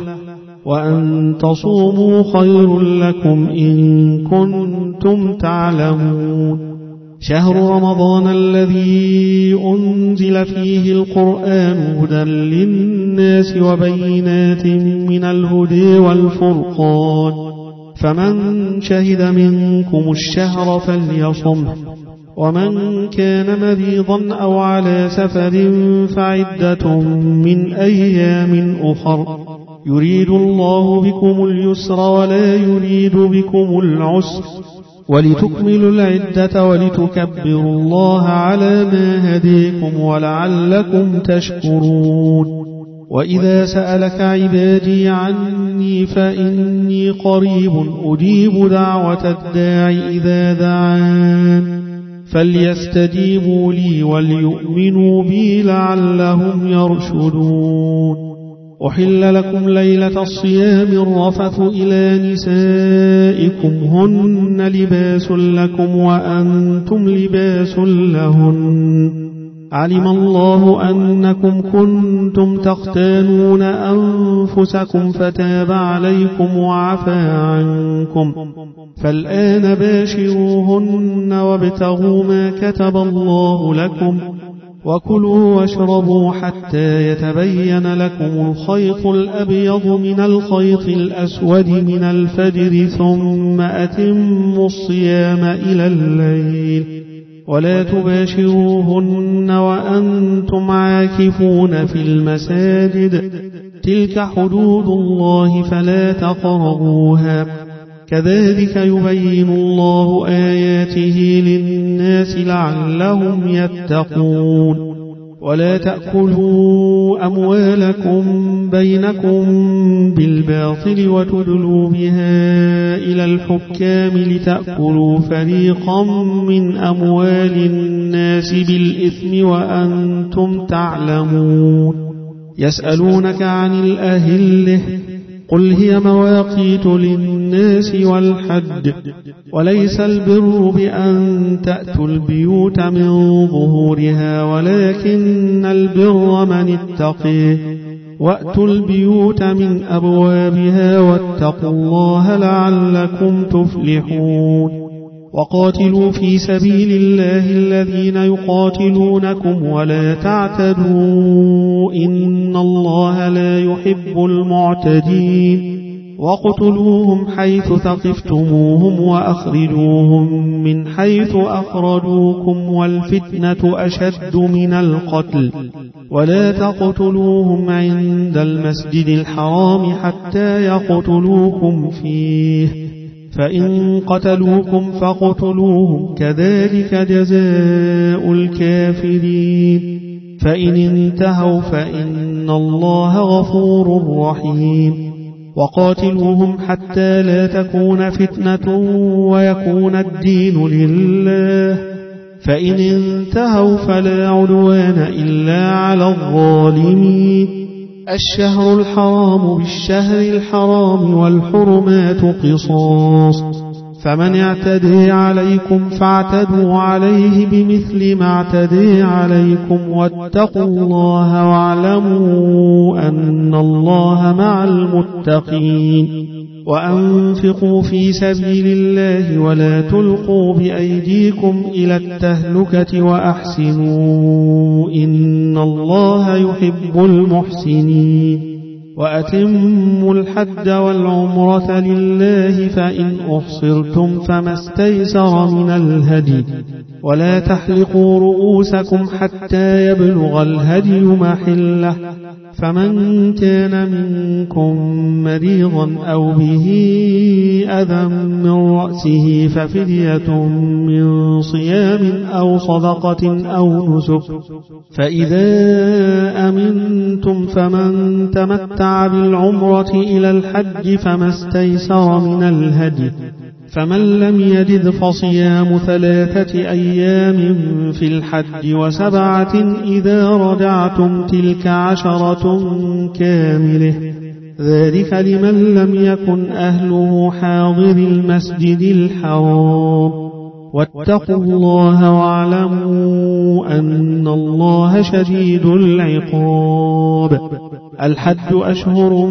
وأن تصوموا خير لكم إن كنتم تعلمون. شهر رمضان الذي أنزل فيه القرآن هدى للناس وبينات من الهدى والفرقان فمن شهد منكم الشهر فليصمه ومن كان مريضا أو على سفر فعدة من أيام أخر يريد الله بكم اليسر ولا يريد بكم العسر ولتكملوا العدة ولتكبروا الله على ما هديكم ولعلكم تشكرون. وإذا سألك عبادي عني فإني قريب أجيب دعوة الداع إذا دعان فليستجيبوا لي وليؤمنوا بي لعلهم يرشدون. أحل لكم ليلة الصيام الرفث إلى نسائكم هن لباس لكم وأنتم لباس لهن علم الله أنكم كنتم تختانون أنفسكم فتاب عليكم وعفى عنكم فالآن باشروهن وابتغوا ما كتب الله لكم وكلوا واشربوا حتى يتبين لكم الخيط الأبيض من الخيط الأسود من الفجر ثم أتموا الصيام إلى الليل ولا تباشروهن وأنتم عاكفون في المساجد تلك حدود الله فلا تقربوها كذلك يبين الله آياته للناس لعلهم يتقون. ولا تأكلوا أموالكم بينكم بالباطل وتدلوا بها إلى الحكام لتأكلوا فريقا من أموال الناس بالإثم وأنتم تعلمون. يسألونك عن الأهلة قل هي مواقيت للناس والحج وليس البر بأن تأتوا البيوت من ظهورها ولكن البر من اتقي وأتوا البيوت من أبوابها واتقوا الله لعلكم تفلحون وقاتلوا في سبيل الله الذين يقاتلونكم ولا تعتدوا إن الله لا يحب المعتدين وقتلوهم حيث ثقفتموهم وأخرجوهم من حيث أخرجوكم والفتنة أشد من القتل ولا تقتلوهم عند المسجد الحرام حتى يقتلوكم فيه فإن قتلوكم فاقتلوهم كذلك جزاء الكافرين فإن انتهوا فإن الله غفور رحيم وقاتلوهم حتى لا تكون فتنة ويكون الدين لله فإن انتهوا فلا عدوان إلا على الظالمين الشهر الحرام بالشهر الحرام والحرمات قصاص فمن اعتدي عليكم فاعتدوا عليه بمثل ما اعتدي عليكم واتقوا الله واعلموا أن الله مع المتقين وأنفقوا في سبيل الله ولا تلقوا بأيديكم إلى التهلكة وأحسنوا إن الله يحب المحسنين وأتموا الحج والعمرة لله فإن أحصرتم فما استيسر من الهدي ولا تحلقوا رؤوسكم حتى يبلغ الهدي محله فمن كان منكم مريضا أو به أذى من رأسه ففدية من صيام أو صدقة أو نسك فإذا أمنتم فمن تمتع بالعمرة إلى الحج فما استيسر من الهدي فمن لم يجد فصيام ثلاثة أيام في الحج وسبعة إذا رجعتم تلك عشرة كاملة ذلك لمن لم يكن أهله حاضر المسجد الحرام واتقوا الله واعلموا أن الله شديد العقاب الحج أشهر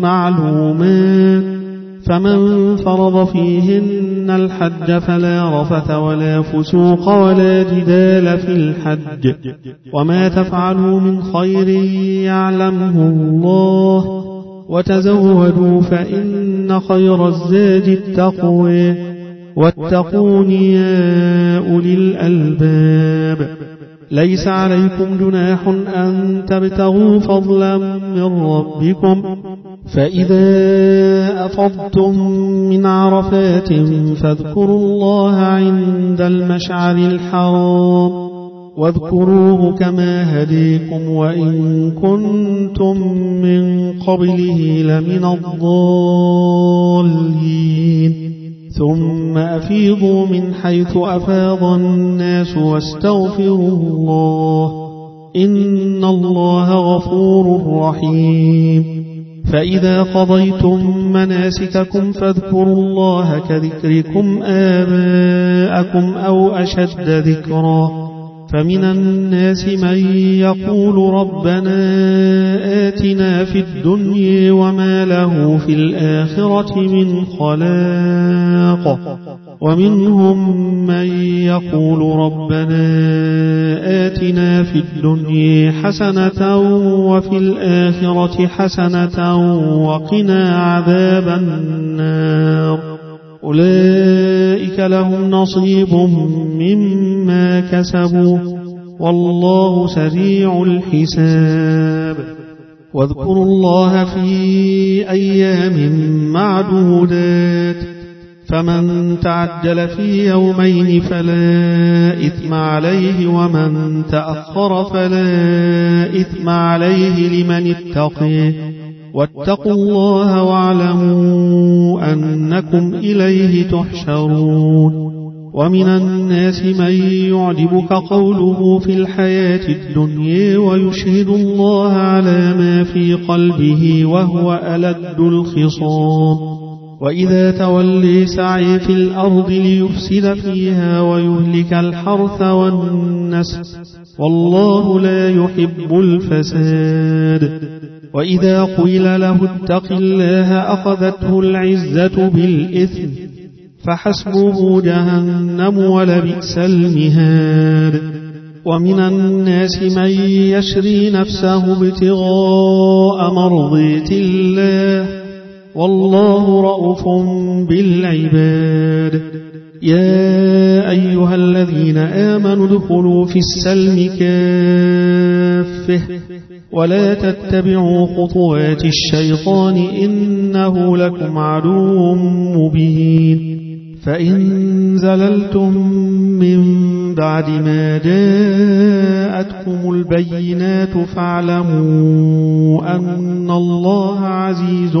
معلومات فمن فرض فيهن الحج فلا رفث ولا فسوق ولا جدال في الحج وما تفعلوا من خير يعلمه الله وتزودوا فإن خير الزاد التقوى واتقون يا أولي الألباب ليس عليكم جناح أن تبتغوا فضلا من ربكم فإذا أفضتم من عرفات فاذكروا الله عند المشعر الحرام واذكروه كما هديكم وإن كنتم من قبله لمن الضالين ثم أفيضوا من حيث أفاض الناس واستغفروا الله إن الله غفور رحيم فإذا قضيتم مناسككم فاذكروا الله كذكركم آباءكم أو أشد ذكرا فمن الناس من يقول ربنا آتنا في الدنيا وما له في الآخرة من خلاق ومنهم من يقول ربنا آتنا في الدنيا حسنة وفي الآخرة حسنة وقنا عذاب النار أولئك لهم نصيب مما كسبوا والله سريع الحساب واذكروا الله في أيام معدودات فمن تعجل في يومين فلا إثم عليه ومن تأخر فلا إثم عليه لمن اتقى واتقوا الله واعلموا أنكم إليه تحشرون ومن الناس من يعجبك قوله في الحياة الدنيا ويشهد الله على ما في قلبه وهو ألد الخصام وإذا تولي سعي في الأرض ليفسد فيها ويهلك الحرث والنسل والله لا يحب الفساد وإذا قيل له اتق الله أخذته العزة بالإثم فحسبه جهنم ولبئس المهاد. ومن الناس من يشري نفسه ابتغاء مرضات الله والله رؤوف بالعباد. يا أيها الذين آمنوا ادخلوا في السلم كافة ولا تتبعوا خطوات الشيطان إنه لكم عدو مبين. فإن زللتم من بعد ما جاءتكم البينات فاعلموا أن الله عزيز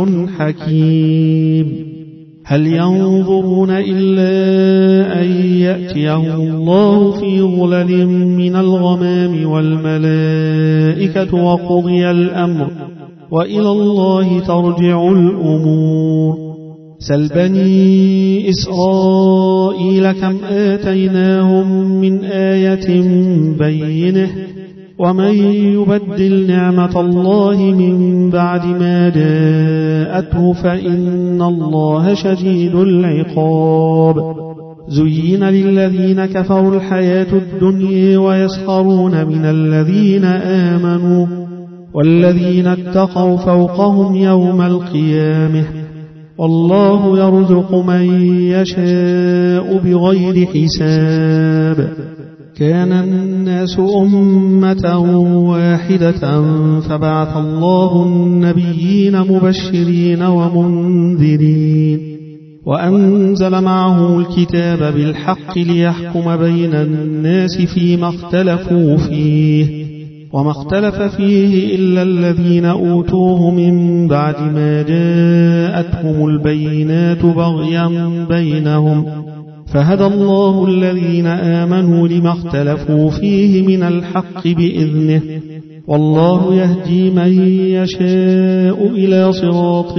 حكيم. هل ينظرون إلا أن يأتيهم الله في ظلل من الغمام والملائكة وقضي الأمر وإلى الله ترجع الأمور. سل بني إسرائيل كم آتيناهم من آية بينة ومن يبدل نعمة الله من بعد ما جاءته فإن الله شديد العقاب. زين للذين كفروا الحياة الدنيا ويسخرون من الذين آمنوا والذين اتقوا فوقهم يوم القيامة والله يرزق من يشاء بغير حساب. كان الناس أمة واحدة فبعث الله النبيين مبشرين ومنذرين وأنزل معه الكتاب بالحق ليحكم بين الناس فيما اختلفوا فيه وما اختلف فيه إلا الذين أوتوه من بعد ما جاءتهم البينات بغيا بينهم فهدى الله الذين آمنوا لما اختلفوا فيه من الحق بإذنه والله يهدي من يشاء إلى صراط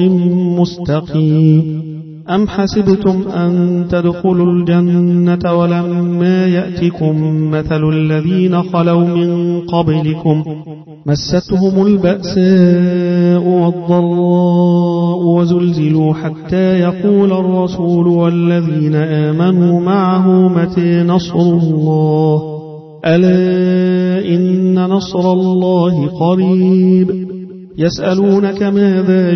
مستقيم. أم حسبتم أن تدخلوا الجنة ولما يأتكم مثل الذين خلوا من قبلكم مستهم البأساء والضراء وزلزلوا حتى يقول الرسول والذين آمنوا معه متى نصر الله ألا إن نصر الله قريب. يسألونك ماذا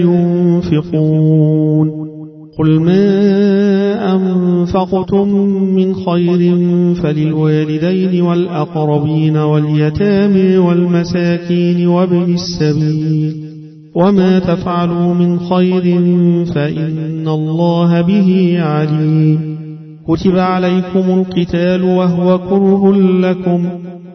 ينفقون قل ما أنفقتم من خير فللوالدين والأقربين واليتامى والمساكين وابن السبيل وما تفعلوا من خير فإن الله به عليم. كتب عليكم القتال وهو كره لكم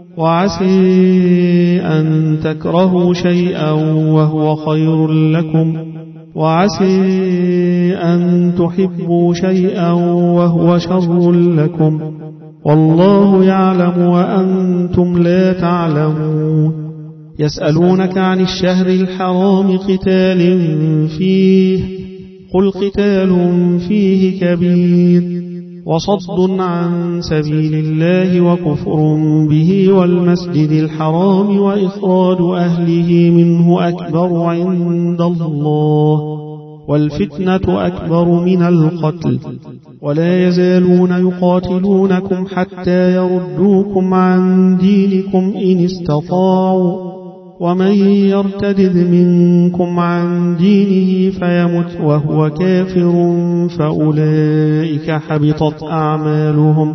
وعسى أن تكرهوا شيئا وهو خير لكم وعسى أن تحبوا شيئا وهو شر لكم والله يعلم وأنتم لا تعلمون. يسألونك عن الشهر الحرام قتال فيه قل قتال فيه كبير وصد عن سبيل الله وكفر به والمسجد الحرام وإخراج أهله منه أكبر عند الله والفتنة أكبر من القتل ولا يزالون يقاتلونكم حتى يردوكم عن دينكم إن استطاعوا ومن يرتد منكم عن دينه فيمت وهو كافر فأولئك حبطت أعمالهم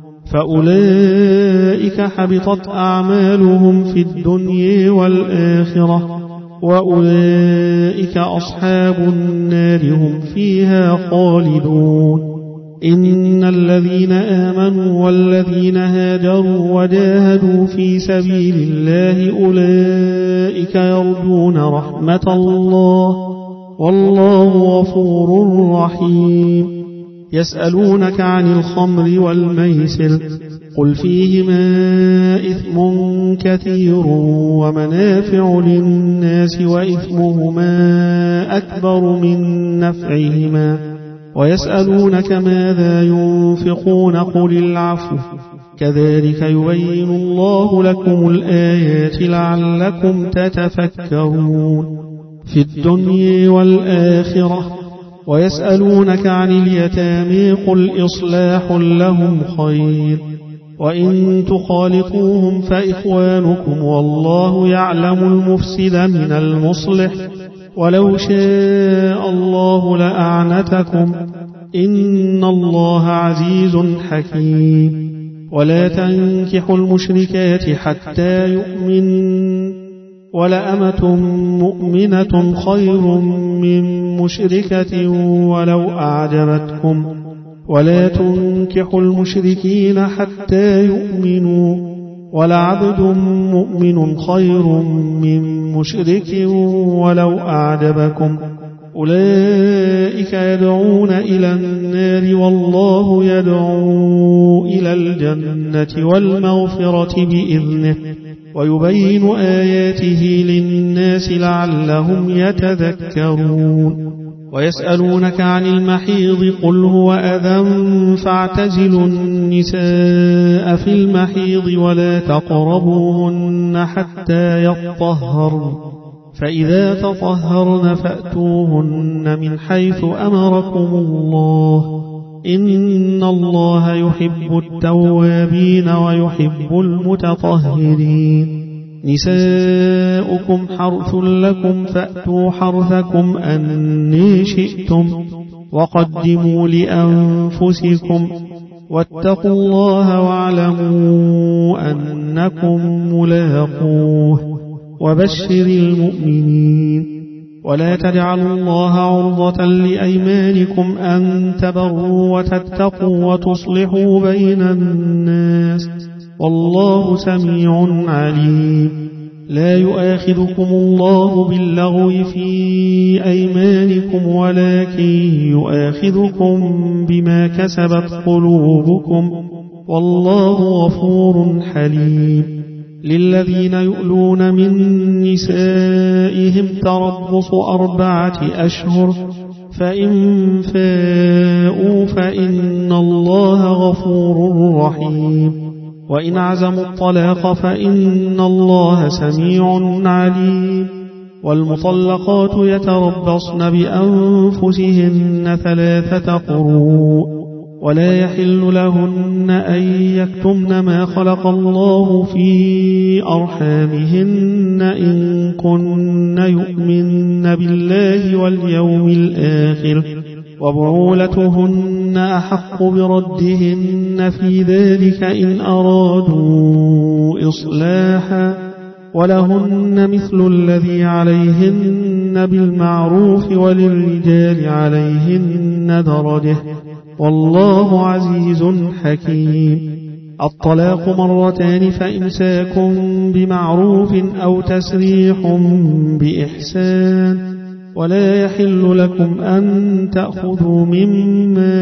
فأولئك حبطت أعمالهم في الدنيا والآخرة وأولئك أصحاب النار هم فيها خالدون. إن الذين آمنوا والذين هاجروا وجاهدوا في سبيل الله أولئك يرجون رحمة الله والله غفور رحيم. يسألونك عن الخمر والميسر قل فيهما إثم كثير ومنافع للناس وإثمهما أكبر من نفعهما ويسألونك ماذا ينفقون قل العفو كذلك يبين الله لكم الآيات لعلكم تتفكرون. في الدنيا والآخرة. ويسألونك عن اليتامى قل إصلاح لهم خير وإن تخالطوهم فإخوانكم والله يعلم المفسد من المصلح ولو شاء الله لأعنتكم إن الله عزيز حكيم. ولا تنكحوا المشركات حتى يؤمنوا ولأمة مؤمنة خير من مشركة ولو أعجبتكم ولا تنكحوا المشركين حتى يؤمنوا ولعبد مؤمن خير من مشرك ولو أعجبكم أولئك يدعون إلى النار والله يدعو إلى الجنة والمغفرة بإذنه ويبين آياته للناس لعلهم يتذكرون. ويسألونك عن المحيض قل هو أذى فاعتزلوا النساء في المحيض ولا تقربوهن حتى يطهرن فإذا تطهرن فأتوهن من حيث أمركم الله إن الله يحب التوابين ويحب المتطهرين. نساؤكم حرث لكم فأتوا حرثكم أني شئتم وقدموا لأنفسكم واتقوا الله واعلموا أنكم ملاقوه وبشر المؤمنين. ولا تجعلوا الله عرضة لأيمانكم أن تبروا وتتقوا وتصلحوا بين الناس والله سميع عليم. لا يؤاخذكم الله باللغو في أيمانكم ولكن يؤاخذكم بما كسبت قلوبكم والله غفور حليم. للذين يؤلون من نسائهم تربص أربعة أشهر فإن فاءوا فإن الله غفور رحيم. وإن عزموا الطلاق فإن الله سميع عليم. والمطلقات يتربصن بأنفسهن ثلاثة قروء ولا يحل لهن أن يكتمن ما خلق الله في أرحامهن إن كن يؤمن بالله واليوم الآخر وبعولتهن أحق بردهن في ذلك إن أرادوا إصلاحا ولهن مثل الذي عليهن بالمعروف وللرجال عليهن درجة والله عزيز حكيم. الطلاق مرتان فإمساك بمعروف أو تسريح بإحسان ولا يحل لكم أن تأخذوا مما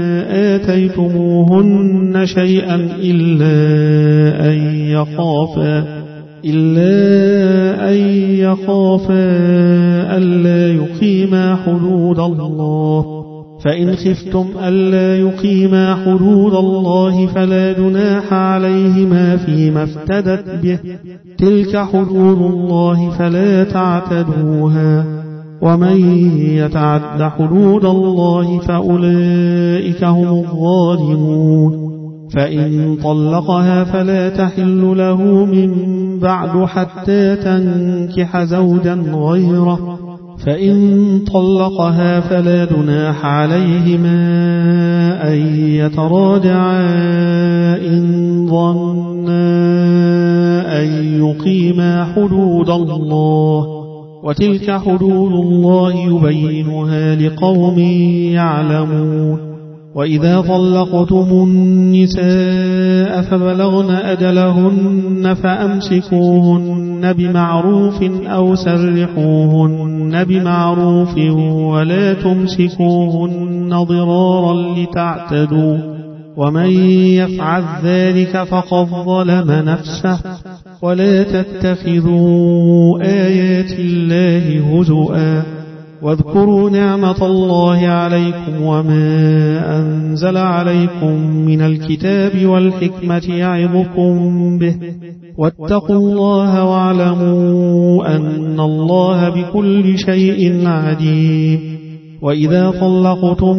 آتيتموهن شيئا إلا أن يخافا إلا أن يخافا ألا يقيما حدود الله فإن خفتم ألا يقيما حدود الله فلا جناح عليهما فيما افتدت به تلك حدود الله فلا تعتدوها ومن يتعد حدود الله فأولئك هم الظالمون. فإن طلقها فلا تحل له من بعد حتى تنكح زوجا غيره فإن طلقها فلا جناح عليهما أن يتراجعا إن ظنا أن يقيما حدود الله وتلك حدود الله يبينها لقوم يعلمون. وإذا طلقتم النساء فبلغن أجلهن فأمسكوهن بمعروف أو سرحوهن بمعروف ولا تمسكوهن ضرارا لتعتدوا ومن يفعل ذلك فقد ظلم نفسه. ولا تتخذوا آيات الله هزؤا واذكروا نعمة الله عليكم وما أنزل عليكم من الكتاب والحكمة يعظكم به واتقوا الله واعلموا أن الله بكل شيء عليم. وإذا طلقتم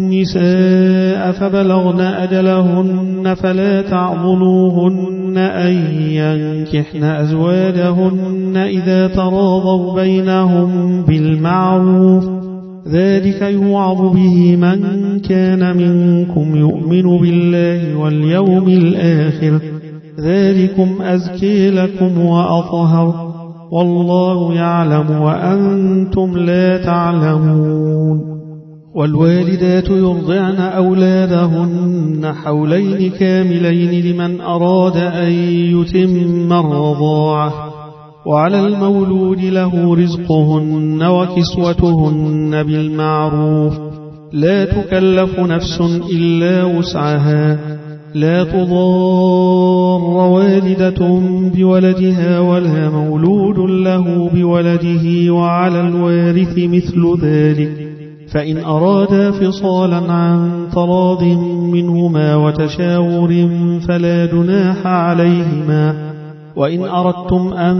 النساء فبلغن أجلهن فلا تعضلوهن أن ينكحن أزواجهن إذا تراضوا بينهم بالمعروف، ذلك يوعظ به من كان منكم يؤمن بالله واليوم الآخر، ذلكم أزكي لكم وأطهر، والله يعلم وأنتم لا تعلمون. والوالدات يرضعن أولادهن حولين كاملين لمن أراد أن يتم الرضاعة، وعلى المولود له رزقهن وكسوتهن بالمعروف، لا تكلف نفس إلا وسعها، لا تضار والدة بولدها ولا مولود له بولده، وعلى الوارث مثل ذلك، فإن أرادا فصالا عن تراض منهما وتشاور فلا جناح عليهما. وإن أردتم أن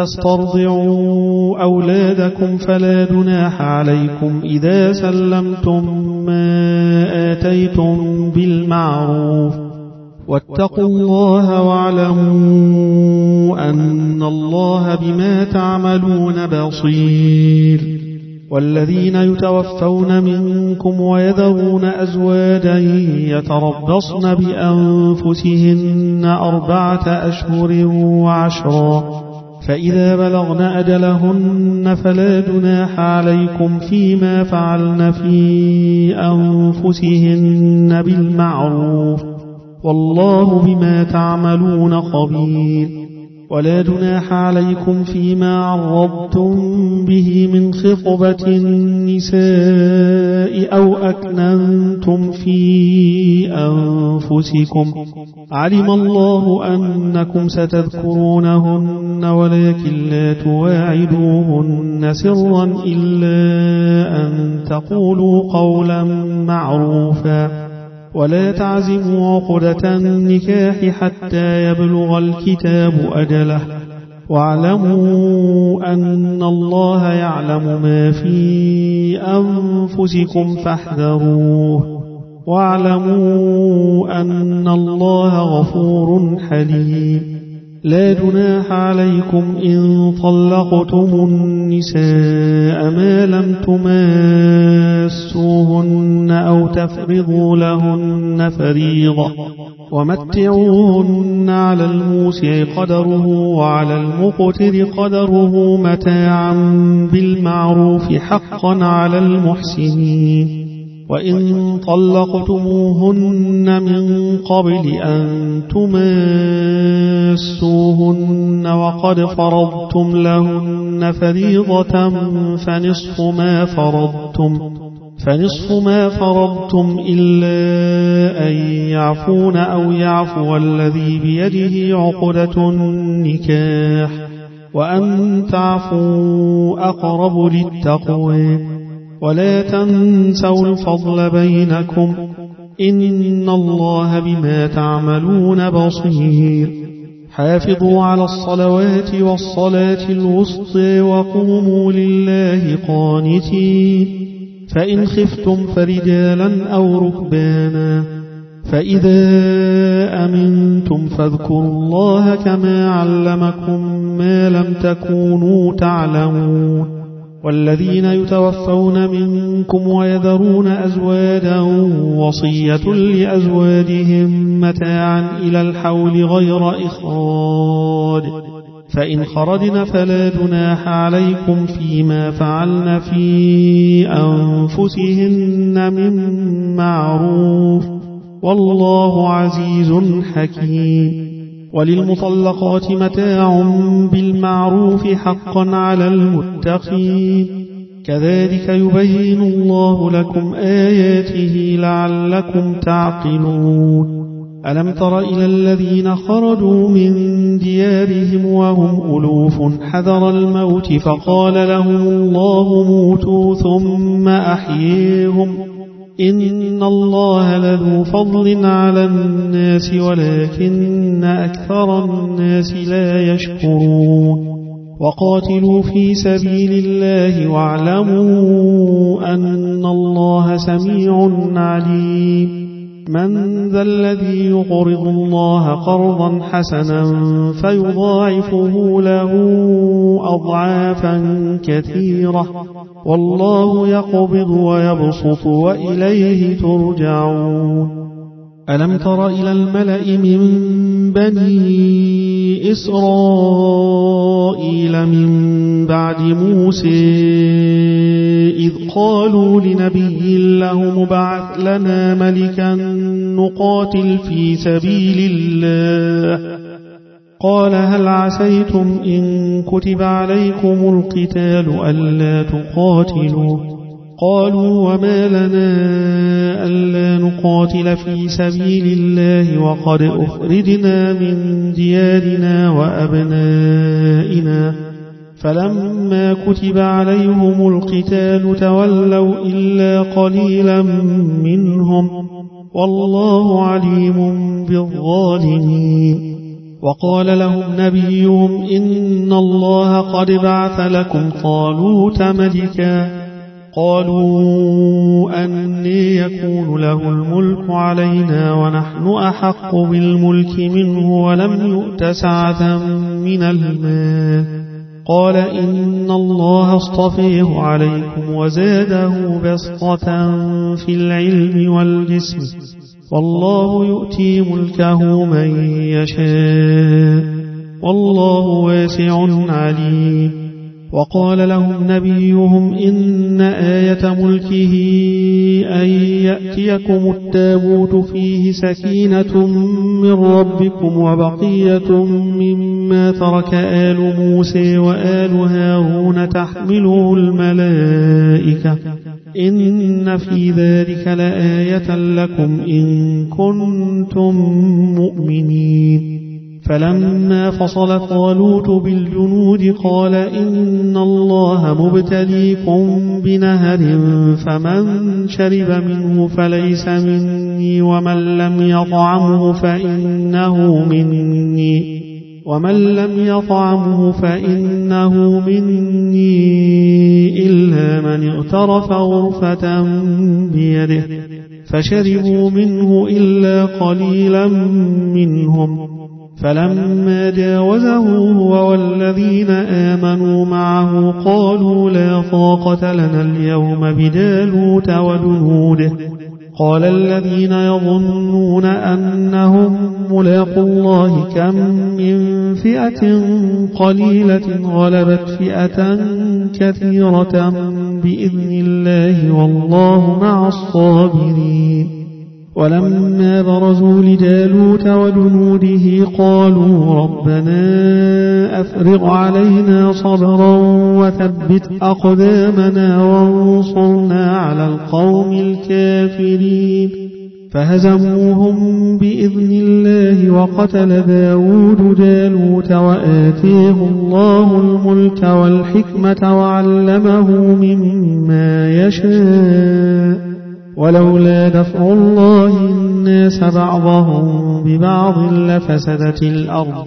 تسترضعوا أولادكم فلا جناح عليكم إذا سلمتم ما آتيتم بالمعروف، واتقوا الله واعلموا أن الله بما تعملون بصير. والذين يتوفون منكم ويذرون أزواجا يتربصن بأنفسهن أربعة أشهر وعشرا، فإذا بلغن أجلهن فلا جناح عليكم فيما فعلن في أنفسهن بالمعروف، والله بما تعملون خبير. ولا جناح عليكم فيما عرضتم به من خطبة النساء أو أكننتم في أنفسكم، علم الله أنكم ستذكرونهن ولكن لا تواعدوهن سرا إلا أن تقولوا قولا معروفا، ولا تعزموا عقدة النكاح حتى يبلغ الكتاب أجله، واعلموا أن الله يعلم ما في أنفسكم فاحذروه، واعلموا أن الله غفور حليم. لا جناح عليكم إن طلقتم النساء ما لم تماسوهن أو تفرضوا لهن فريضة، ومتعوهن على الموسع قدره وعلى المقتر قدره متاعا بالمعروف حقا على المحسنين. وإن طلقتموهن من قبل أن تماسوهن وقد فرضتم لهن فريضة فنصف ما فرضتم فنصف ما فرضتم إلا أن يعفون أو يعفو الذي بيده عقدة النكاح، وأن تعفوا أقرب للتقوى. ولا تنسوا الفضل بينكم، إن الله بما تعملون بصير. حافظوا على الصلوات والصلاة الوسطى وقوموا لله قانتين، فإن خفتم فرجالا أو ركبانا، فإذا أمنتم فاذكروا الله كما علمكم ما لم تكونوا تعلمون. والذين يتوفون منكم ويذرون أزواجا وصية لأزواجهم متاعا إلى الحول غير إخراج، فإن خرجن فلا جناح عليكم فيما فعلن في أنفسهن من معروف، والله عزيز حكيم. وللمطلقات متاع بالمعروف حقا على المتقين، كذلك يبين الله لكم آياته لعلكم تعقلون. ألم تر إلى الذين خرجوا من ديارهم وهم ألوف حذر الموت فقال لهم الله موتوا ثم أحييهم إن الله لذو فضل على الناس ولكن أكثر الناس لا يشكرون وقاتلوا في سبيل الله واعلموا أن الله سميع عليم من ذا الذي يقرض الله قرضا حسنا فيضاعفه له أضعافا كثيرة والله يقبض ويبسط وإليه ترجعون ألم تر إلى الملأ من بني إسرائيل من بعد موسى إذ قالوا لنبي له مبعث لنا ملكا نقاتل في سبيل الله قال هل عسيتم إن كتب عليكم القتال ألا تقاتلوا قالوا وما لنا ألا نقاتل في سبيل الله وقد أخرجنا من ديارنا وأبنائنا فلما كتب عليهم القتال تولوا إلا قليلا منهم والله عليم بالظالمين وقال لهم نبيهم إن الله قد بعث لكم طالوت ملكا قالوا أني يكون له الملك علينا ونحن أحق بالملك منه ولم يؤت سعة من المال قال إن الله اصطفيه عليكم وزاده بسطة في العلم والجسم والله يؤتي ملكه من يشاء والله واسع عليم وقال لهم نبيهم إن آية ملكه أن يأتيكم التابوت فيه سكينة من ربكم وبقية مما ترك آل موسى وآل هارون تحمله الملائكة إن في ذلك لآية لكم إن كنتم مؤمنين فلما فصل طالوت بالجنود قال إن الله مبتليكم بنهر فمن شرب منه فليس مني ومن لم يطعمه فإنه مني ومن لم يطعمه فإنه مني إلا من اغترف غرفة بيده فشربوا منه إلا قليلا منهم فلما جاوزه هو والذين آمنوا معه قالوا لا طاقة لنا اليوم بجالوت وجنوده قال الذين يظنون أنهم ملاقوا الله كم من فئة قليلة غلبت فئة كثيرة بإذن الله والله مع الصابرين ولما برزوا لجالوت وجنوده قالوا ربنا أفرغ علينا صبرا وثبت أقدامنا وانصرنا على القوم الكافرين فهزموهم بإذن الله وقتل داود جالوت وآتيه الله الملك والحكمة وعلمه مما يشاء ولولا دفع الله الناس بعضهم ببعض لفسدت الأرض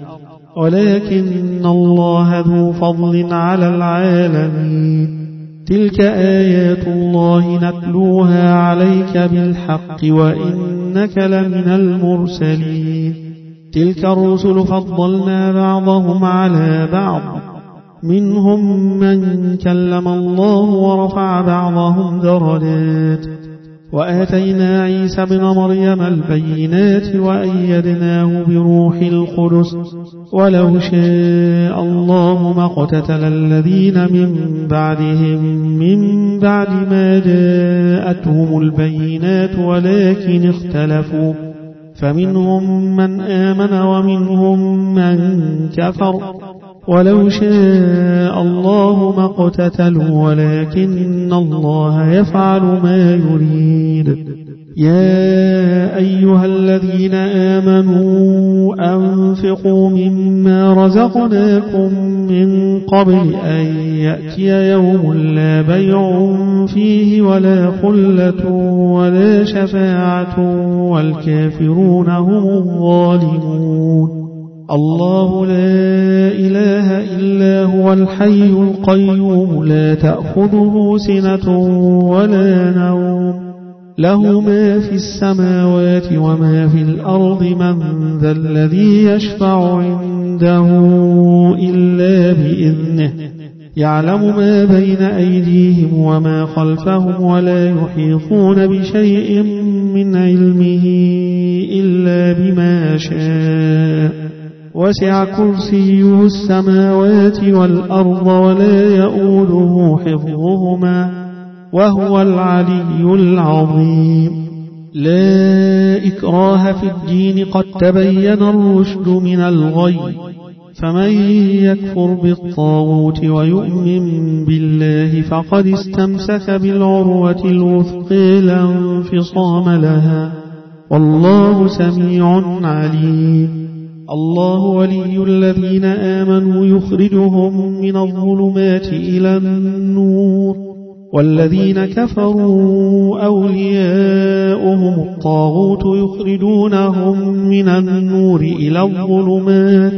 ولكن الله ذو فضل على العالمين تلك آيات الله نتلوها عليك بالحق وإنك لمن المرسلين تلك الرسل فضلنا بعضهم على بعض منهم من كلم الله ورفع بعضهم درجات وآتينا عيسى ابن مريم البينات وأيدناه بروح القدس ولو شاء الله ما اقتتل الذين من بعدهم من بعد ما جاءتهم البينات ولكن اختلفوا فمنهم من آمن ومنهم من كفر ولو شاء الله ما اقتتلوا ولكن الله يفعل ما يريد. يا أيها الذين آمنوا أنفقوا مما رزقناكم من قبل أن يأتي يوم لا بيع فيه ولا خلة ولا شفاعة والكافرون هم الظالمون. الله لا إله إلا هو الحي القيوم لا تأخذه سنة ولا نوم له ما في السماوات وما في الأرض من ذا الذي يشفع عنده إلا بإذنه يعلم ما بين أيديهم وما خلفهم ولا يحيطون بشيء من علمه إلا بما شاء وسع كرسيه السماوات والأرض ولا يؤوده حفظهما وهو العلي العظيم. لا إكراه في الدين قد تبين الرشد من الغي فمن يكفر بالطاغوت ويؤمن بالله فقد استمسك بالعروة الوثقى لا انفصام لها والله سميع عليم. الله ولي الذين آمنوا يخرجهم من الظلمات إلى النور والذين كفروا أولياؤهم الطاغوت يخرجونهم من النور إلى الظلمات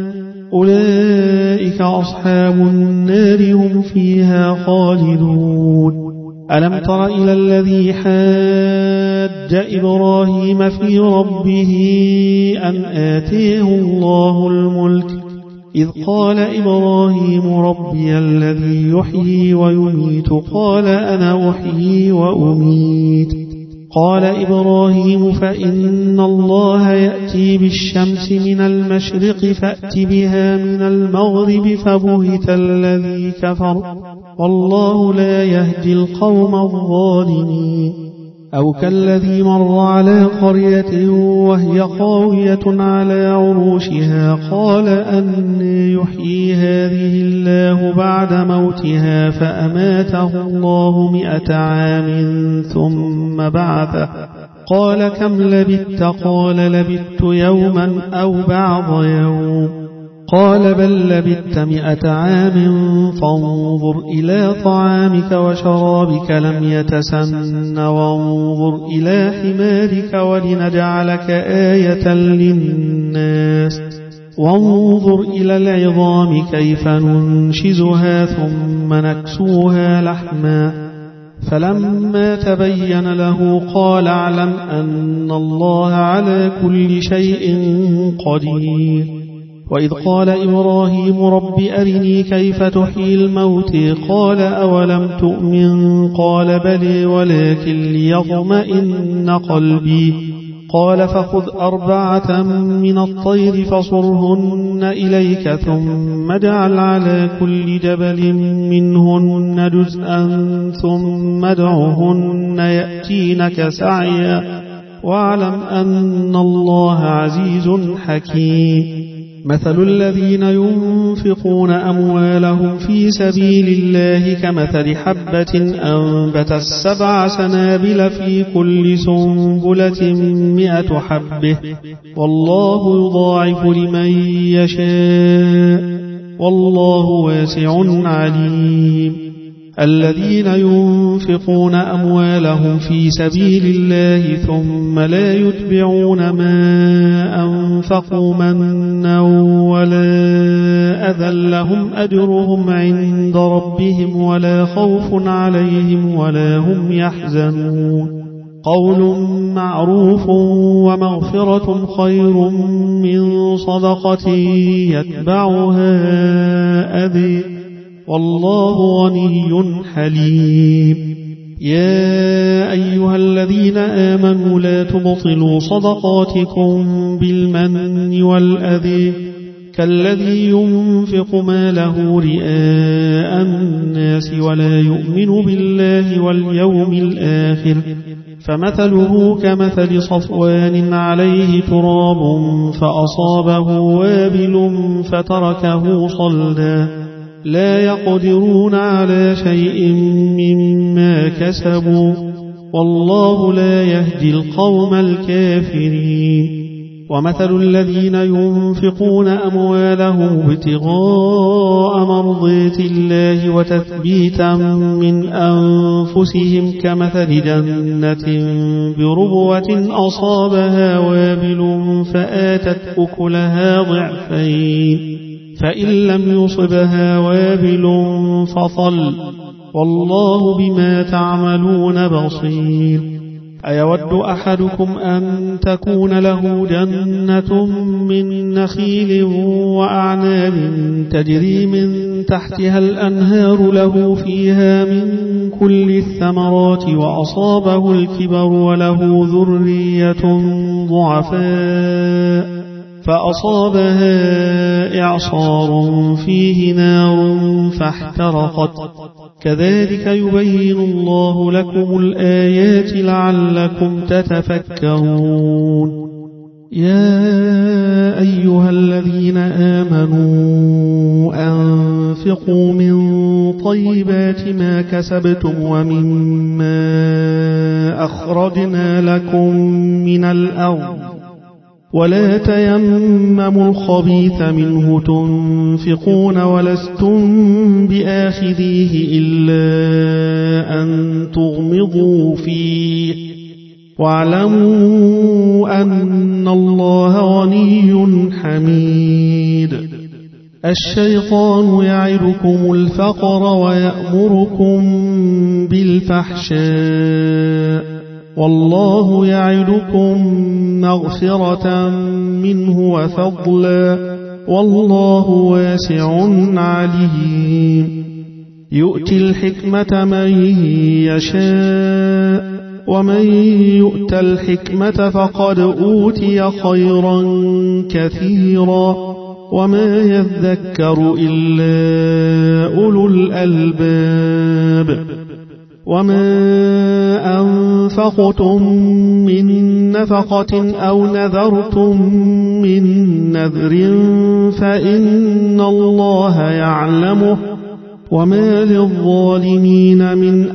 أولئك أصحاب النار هم فيها خالدون. ألم تر إلى الذي حاج إبراهيم في ربه أن آتيه الله الملك إذ قال إبراهيم ربي الذي يحيي ويميت قال أنا أحيي وأميت قال إبراهيم فإن الله يأتي بالشمس من المشرق فأت بها من المغرب فبهت الذي كفر والله لا يهدي القوم الظالمين. أو كالذي مر على قرية وهي خاوية على عروشها قال أن يحيي هذه الله بعد موتها فأماته الله مئة عام ثم بعثه قال كم لبثت قال لبثت يوما أو بعض يوم قال بل لبثت مئة عام فانظر إلى طعامك وشرابك لم يتسن وانظر إلى حمارك ولنجعلك آية للناس وانظر إلى العظام كيف ننشزها ثم نكسوها لحما فلما تبين له قال اعلم أن الله على كل شيء قدير. وإذ قال إبراهيم رب أرني كيف تحيي الموت قال أولم تؤمن قال بلى ولكن ليطمئن قلبي قال فخذ أربعة من الطير فصرهن إليك ثم اجعل على كل جبل منهن جزءا ثم ادعهن يأتينك سعيا واعلم أن الله عزيز حكيم. مثل الذين ينفقون أموالهم في سبيل الله كمثل حبة أنبتت سبع سنابل في كل سنبلة مئة حبة والله يضاعف لمن يشاء والله واسع عليم. الذين ينفقون أموالهم في سبيل الله ثم لا يتبعون ما أنفقوا منا ولا أذى لهم أجرهم عند ربهم ولا خوف عليهم ولا هم يحزنون. قول معروف ومغفرة خير من صدقة يتبعها أذى والله غني حليم. يا أيها الذين آمنوا لا تبطلوا صدقاتكم بالمن والأذى كالذي ينفق ماله رئاء الناس ولا يؤمن بالله واليوم الآخر فمثله كمثل صفوان عليه تراب فأصابه وابل فتركه صلدا لا يقدرون على شيء مما كسبوا والله لا يهدي القوم الكافرين ومثل الذين ينفقون أموالهم ابتغاء مرضات الله وتثبيتا من أنفسهم كمثل جنة بربوة أصابها وابل فآتت أكلها ضعفين فإن لم يصبها وابل فطل والله بما تعملون بصير أيود أحدكم أن تكون له جنة من نخيل وأعناب تجري من تحتها الأنهار له فيها من كل الثمرات وأصابه الكبر وله ذرية ضعفاء فأصابها إعصار فيه نار فاحترقت كذلك يبين الله لكم الآيات لعلكم تتفكرون يا أيها الذين آمنوا أنفقوا من طيبات ما كسبتم ومما أخرجنا لكم من الأرض ولا تيمموا الخبيث منه تنفقون ولستم بآخذيه إلا أن تغمضوا فيه واعلموا أن الله غني حميد الشيطان يعدكم الفقر ويأمركم بالفحشاء والله يعدكم مغفرة منه وفضلا والله واسع عليم يؤتي الحكمة من يشاء ومن يؤت الحكمة فقد أوتي خيرا كثيرا وما يذكر إلا أولو الألباب وما أنفقتم من نفقة أو نذرتم من نذر فإن الله يعلمه وما للظالمين من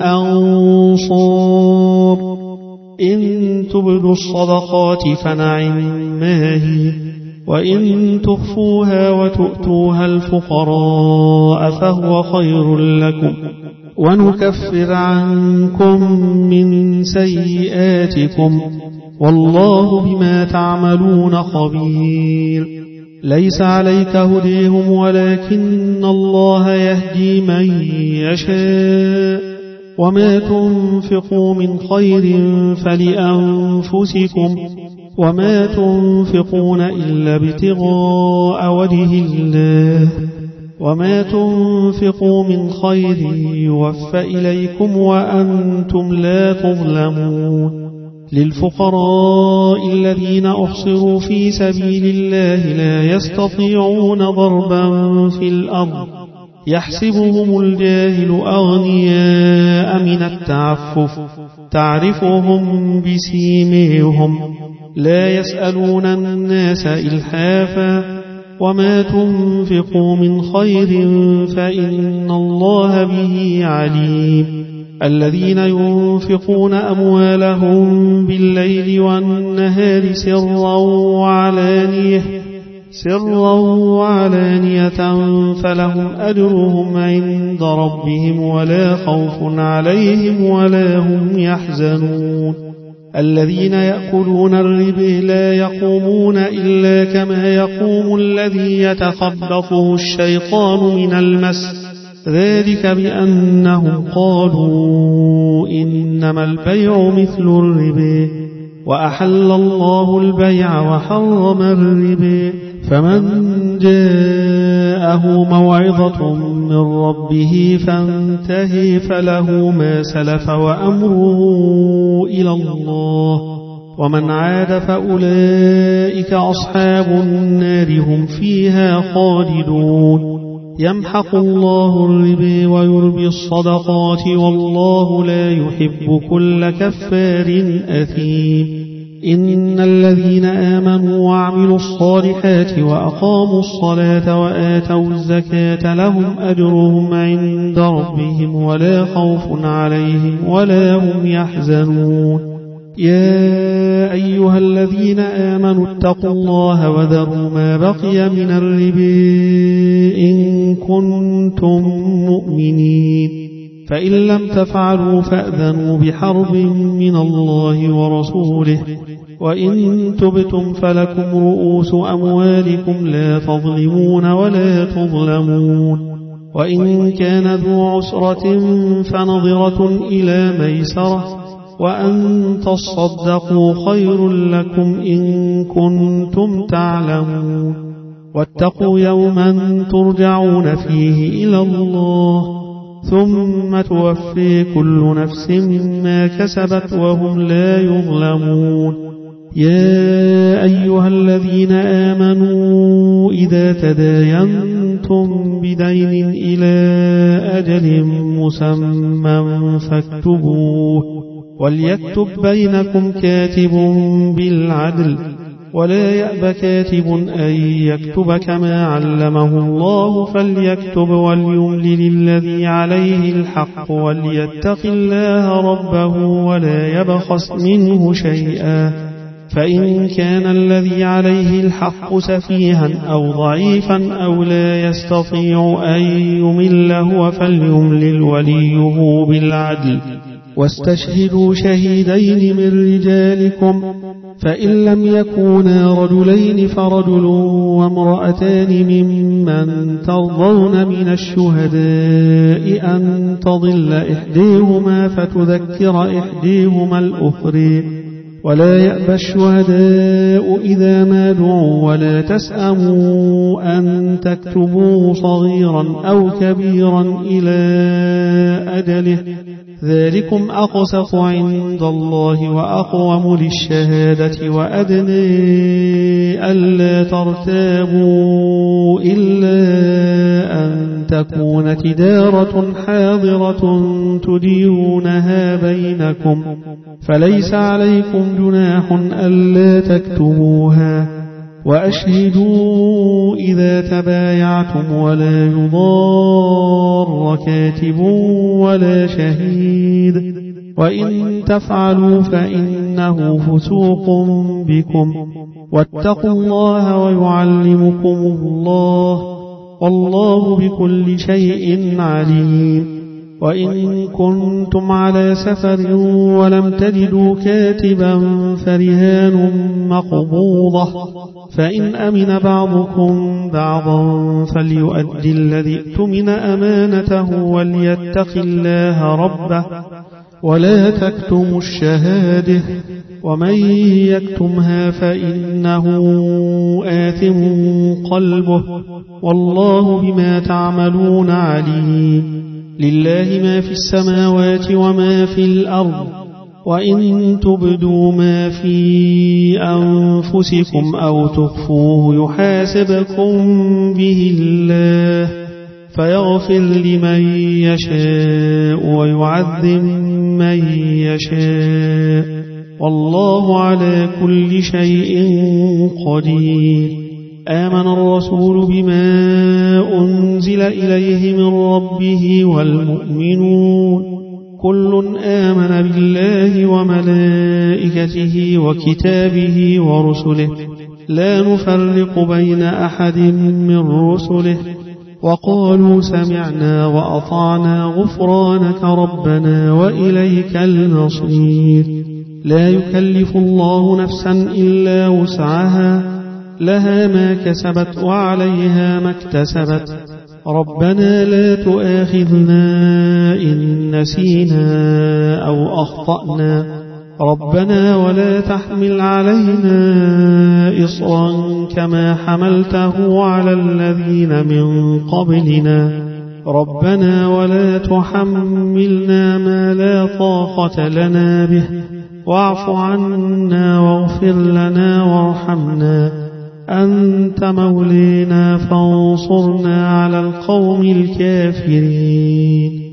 أنصار إن تبدوا الصدقات فنعما هي وإن تخفوها وتؤتوها الفقراء فهو خير لكم ونكفر عنكم من سيئاتكم والله بما تعملون خبير ليس عليك هديهم ولكن الله يهدي من يشاء وما تنفقوا من خير فلأنفسكم وما تنفقون إلا ابتغاء وجه الله وما تنفقوا من خير يوفى إليكم وأنتم لا تظلمون للفقراء الذين أحصروا في سبيل الله لا يستطيعون ضربا في الأرض يحسبهم الجاهل أغنياء من التعفف تعرفهم بسيميهم لا يسألون الناس إلحافا وما تنفقوا من خير فإن الله به عليم الذين ينفقون أموالهم بالليل والنهار سرا وعلانية سرا وعلانية فلهم أجرهم عند ربهم ولا خوف عليهم ولا هم يحزنون الذين يأكلون الربا لا يقومون إلا كما يقوم الذي يتخبطه الشيطان من المس ذلك بأنهم قالوا إنما البيع مثل الربا وأحل الله البيع وحرم الربا فمن جاءه موعظة من ربه فانتهي فله ما سلف وأمره إلى الله ومن عاد فأولئك أصحاب النار هم فيها خالدون يمحق الله الربا ويربي الصدقات والله لا يحب كل كفار أثيم إن الذين آمنوا وعملوا الصالحات وأقاموا الصلاة وآتوا الزكاة لهم أجرهم عند ربهم ولا خوف عليهم ولا هم يحزنون يا أيها الذين آمنوا اتقوا الله وذروا ما بقي من الربا إن كنتم مؤمنين فإن لم تفعلوا فأذنوا بحرب من الله ورسوله وإن تبتم فلكم رؤوس أموالكم لا تظلمون ولا تظلمون وإن كان ذو عسرة فنظرة إلى ميسرة وأن تصدقوا خير لكم إن كنتم تعلمون واتقوا يوما ترجعون فيه إلى الله ثم توفي كل نفس ما كسبت وهم لا يظلمون يا أيها الذين آمنوا إذا تداينتم بدين إلى أجل مسمى فاكتبوه وليكتب بينكم كاتب بالعدل ولا يأب كاتب أن يكتب كما علمه الله فليكتب وليملل الذي عليه الحق وليتق الله ربه ولا يبخس منه شيئا فإن كان الذي عليه الحق سفيها أو ضعيفا أو لا يستطيع أن يمل هو فليملل وليه بالعدل واستشهدوا شهيدين من رجالكم فإن لم يكونا رجلين فرجل وامرأتان ممن ترضون من الشهداء أن تضل إحديهما فتذكر إحديهما الأخرى ولا يأبى الشهداء إذا ما دعوا ولا تسأموا أن تكتبوه صغيرا أو كبيرا إلى أجله ذلكم أقسط عند الله وأقوم للشهادة وأدنى ألا ترتابوا إلا أن تكون تجارة حاضرة تديرونها بينكم فليس عليكم جناح ألا تكتبوها وأشهدوا إذا تبايعتم ولا يضار كاتب ولا شهيد وإن تفعلوا فإنه فسوق بكم واتقوا الله ويعلمكم الله والله بكل شيء عليم وإن كنتم على سفر ولم تجدوا كاتبا فرهان مقبوضة فإن أمن بعضكم بعضا فليؤدي الذي ائتمن أمانته وليتق الله ربه ولا تكتموا الشهادة ومن يكتمها فإنه آثم قلبه والله بما تعملون عليم لله ما في السماوات وما في الأرض وإن تبدوا ما في أنفسكم أو تخفوه يحاسبكم به الله فيغفر لمن يشاء ويعذب من يشاء والله على كل شيء قدير آمن الرسول بما أنزل إليه من ربه والمؤمنون كل آمن بالله وملائكته وكتابه ورسله لا نفرق بين أحد من رسله وقالوا سمعنا وأطعنا غفرانك ربنا وإليك المصير لا يكلف الله نفسا إلا وسعها لها ما كسبت وعليها ما اكتسبت ربنا لا تؤاخذنا إن نسينا أو أخطأنا ربنا ولا تحمل علينا إصرا كما حملته على الذين من قبلنا ربنا ولا تحملنا ما لا طاقة لنا به واعف عنا واغفر لنا وارحمنا أنت مولينا فانصرنا على القوم الكافرين